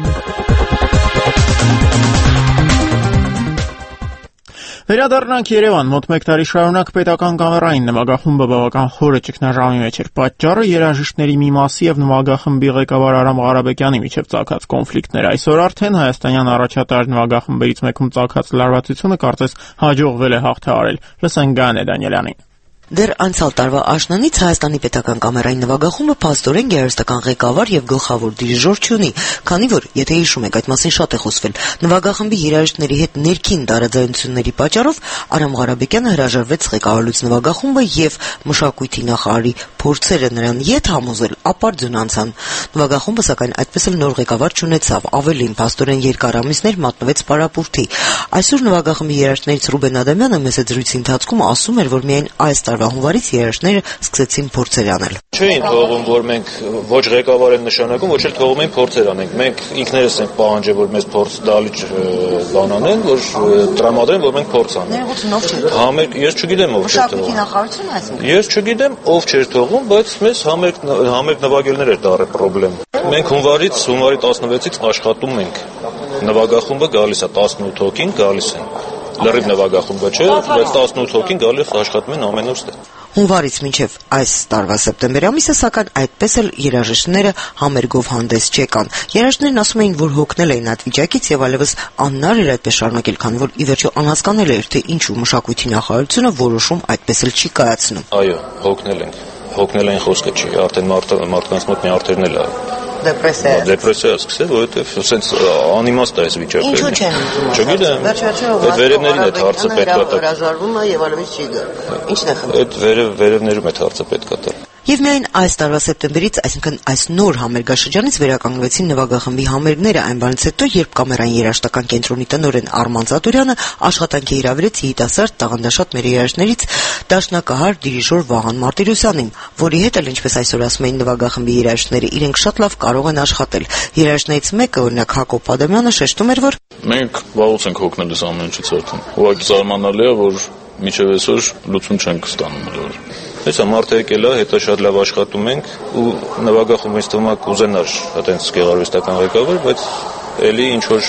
Վերադառնանք Երևան, մոտ մեկ տարի շարունակ պետական կամերային նվագախումբը բավական խորը ճգնաժամի մեջ էր։ Պատճառը երաժիշտների մի մասի եւ նվագախմբի ղեկավար Արամ Ղարաբեկյանի միջև ծագած կոնֆլիկտներ։ Այսօր արդեն հայաստանյան առաջատար նվագախմբերից մեկում ծագած լարվածությունը կարծես հաջողվել է հաղթահարել։ Լսենք Գայանե Դանիելյանին։ Դեռ անցյալ տարվա աշնանից Հայաստանի պետական կամերային նվագախումբը փաստորեն գերստական ղեկավար եւ գլխավոր դիրիժոր չունի, քանի որ, եթե հիշում եք, այդ մասին շատ է խոսվել, նվագախմբի երաժիշտների հետ ներքին տարաձայնությունների պատճառով Արամ Ղարաբեկյանը հրաժարվեց ղեկավարելուց նվագախումբը եւ մշակույթի նախարարի փորձերը նրան ետ համոզել ապարդյուն անցան։ Նվագախումբը սակայն այդպես էլ նոր ղեկավար չունեցավ, ավելին փաստորեն երկար ամիսներ մատնվեց պարապուրդի։ Այսօր նվագախմբի երաժիշտներից Ռուբեն Ադամյանը մեծ զրույցի ընթացքում ասում էր, որ միայն այս հունվարից երաժիշտները սկսեցին փորձեր անել։ Չէին թողում, որ մենք ոչ ղեկավար են նշանակում, ոչ էլ թողում էին փորձեր անենք։ Մենք ինքներս ենք պահանջել, որ մեզ փորձ դալիճ բան անեն, որ տրամադրեն, որ մենք փորձ անենք։ Համեր, ես չգիտեմ ով չէր թողում։ Մշակույթի նախարարությունն այսինքն։ Ես չգիտեմ ով չէր թողում, բայց մեզ համերգ համերգ նվագելներ էր դառը խնդրեմ։ Մենք հունվարից հունվարի տասնվեցից աշխատում ենք։ Նվագախումբը գալիս է տասնութ հոգին գալիս են։ Լրիվ նվագախումբը չէ, բայց տասնութ հոգին գալիս աշխատում են ամեն օր ստե։ Հունվարից մինչև այս տարվա սեպտեմբեր ամիսը, սակայն այդպես էլ երաժիշտները համերգով հանդես չեկան։ Երաժիշտներն ասում էին, որ հոգնել էին այդ վիճակից եւ այլևս անհնար էր այդպես շարունակել, քանի որ ի վերջո անհասկանալի էր, թե ինչու մշակույթի նախարարությունը որոշում այդպես էլ չի կայացնում։ Այո, հոգնել ենք։ Հոգնել են խոսքը չի, արդեն մարդկանց մոտ մի արդերն էլ է։ Դեպրեսիա։ Դեպրեսիա սկսել, որովհետև ասենց անիմաստ է այս վիճակը։ Ինչու չեն ուզում։ Չգիտեմ։ Այդ վերևներին է հարցը պետք է տալ։ Հրաժարվում է եւ այլևս չի գա։ Ինչն է խնդիրը։ Այդ վերև վերևներում է հարցը պետք է տալ։ Եվ միայն այս տարվա սեպտեմբերից, այսինքն այս նոր համերգաշրջանից վերականգնվեցին նվագախմբի համերգները, այն բանից հետո, երբ կամերային երաժշտական կենտրոնի տնօրեն Արման Ծատուրյանը աշխատանքի հրավիրեց երիտասարդ տաղանդաշատ մեր երաժիշտներից դաշնակահար դիրիժոր Վահան Մարտիրոսյանին, որի հետ էլ, ինչպես այսօր ասում էին նվագախմբի երաժիշտները, իրենք շատ լավ կարող են աշխատել։ Երաժիշտներից մեկը, օրինակ Հակոբ Ադամյանը, շեշտում էր, որ մենք վաղուց ենք հոգնել այս ամեն ինչից արդեն։ Ուղղակի զարմանալի է, որ մինչև այսօր լուծում չենք ստանում։ Հեսա մարդը եկել է, հետո շատ լավ աշխատում ենք ու նվագախումբից թվում է կուզենար այդպես գեղարվեստական ղեկավար, բայց էլի ինչ որ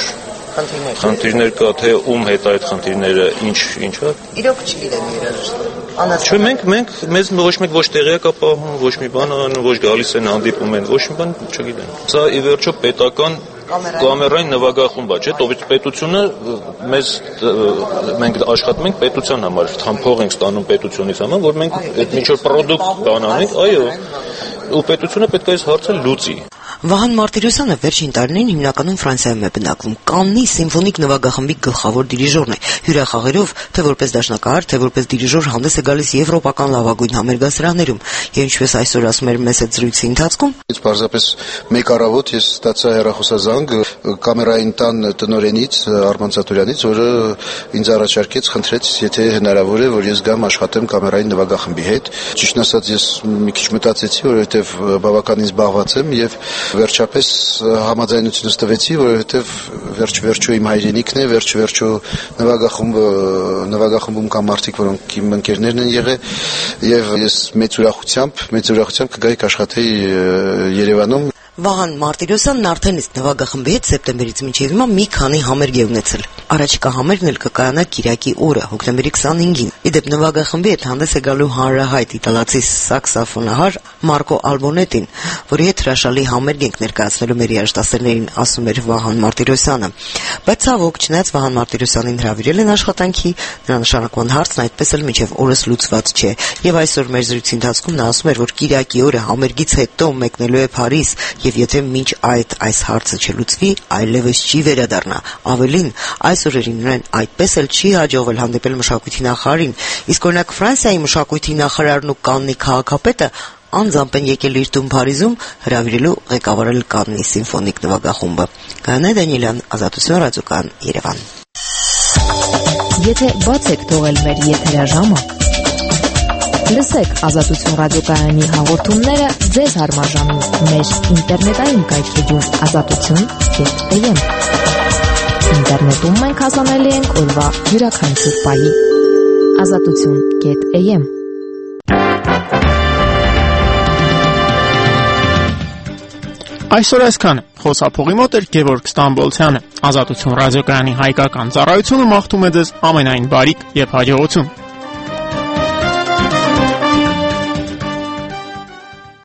խնդիրներ կա, թե ում հետ այդ խնդիրները ինչ ինչ է։ Իրոք չգիտեմ երաժիշտը։ Չէ, մենք մենք մեզ ոչ մեկ ոչ տեղյակ է պահում, ոչ մի բան անում, ոչ գալիս են հանդիպում են, ոչ մի բան չգիտեմ։ Սա ի վերջո պետական կամերային նվագախումբ է, չէ՞, ով պետությունը մեզ մենք աշխատում ենք պետության համար, փող ենք ստանում պետությունից համար, որ մենք այդ ինչ որ պրոդուկտ բան անենք, այո, ու պետությունը պետք է այս հարցը լուծի։ Վահան Մարտիրոսյանը վերջին տարիներին հիմնականում Ֆրանսիայում է բնակվում։ Կաննի սիմֆոնիկ նվագախմբի գլխավոր դիրիժորն է։ Հյուրախաղերով, թե որպես դաշնակահար, թե որպես դիրիժոր հանդես է գալիս եվրոպական լավագույն համերգասրաններում։ Եվ ինչպես այսօր ասում էր մեծ զրույցի ընթացքում, Ից պարզապես մեկ առավոտ ես ստացա հեռախոսազանգ կամերային տան տնօրենից Արման Ծատուրյանից, որը ինձ առաջարկեց, խնդրեց, եթե հնարավոր է, որ ես գամ աշխատեմ կամերային նվագախմբի հետ։ Ճիշտն ասած, ես մի քիչ մտածեցի, որովհետև բավականին զբաղված եմ եւ վերջապես համաձայնությունս տվեցի, որովհետև վերջ-վերջո իմ հայրենիքն է, վերջ-վերջո նվագախումբը նվագախմբում կան մարդիկ, որոնք իմ ընկերներն են եղել, եւ ես մեծ ուրախությամբ, մեծ ուրախությամբ կգայի աշխատեի Երևանում։ Վահան Մարտիրոսյանն արդեն իսկ նվագախմբի հետ սեպտեմբերից մինչև հիմա մի քանի համերգ է ունեցել։ Առաջիկա համերգն էլ կկայանա Կիրակի օրը, հոկտեմբերի քսանհինգին։ Իդեպ նվագախմբի հետ հանդես է գալու հանրահայտ իտալացի սաքսոֆոնահար Մարկո Ալբոնետին, որի հետ հրաշալի համերգ ենք ներկայացնելու մեր երաժշտասերներին, ասում էր Վահան Մարտիրոսյանը։ Բայց ցավոք, չնայած Վահան Մարտիրոսյանին հրավիրել են աշխատանքի, նրա նշանակման հարցն այդպես էլ մինչև օրս լուծված չէ։ Եվ այսօր մեր զրույցի ընթացքում նա ասում էր, որ Կիրակի օրը համերգից հետո մեկնելու է Փարիզ, եւ եթե մինչ այդ այս հարցը չլուծվի, այլևս չի վերադառնա։ Ավելին, այս օրերին նրան այդպես էլ չի հաջողվել հանդիպել մշակույթի նախարարին, իսկ օրինակ Ֆրանսիայի մշակույթի նախարարն ու Կաննի քաղաքապետը անձամբ են եկել իր տուն Փարիզում հրավիրելու ղեկավարել Կաննի սիմֆոնիկ նվագախումբը։ Կանե Դանիելյան, Ազատություն ռադիոկայան, Երևան։ Եթե բաց եք թողել մեր եթերաժամը, լսեք Ազատություն ռադիոկայանի հաղորդումները ձեզ հարմարժանում մեր ինտերնետային կայքեջում ազատություն կետ am։ Ինտերնետում մենք հասանելի ենք օրվա յուրաքանչյուր պահի ազատություն կետ am։ Այսօր այսքանը։ Խոսափողի մոտ էր Գևորգ Ստամբոլցյանը։ Ազատություն ռադիոկայանի հայկական ծառայությունը մաղթում է ձեզ ամենայն բարիք եւ հաջողություն։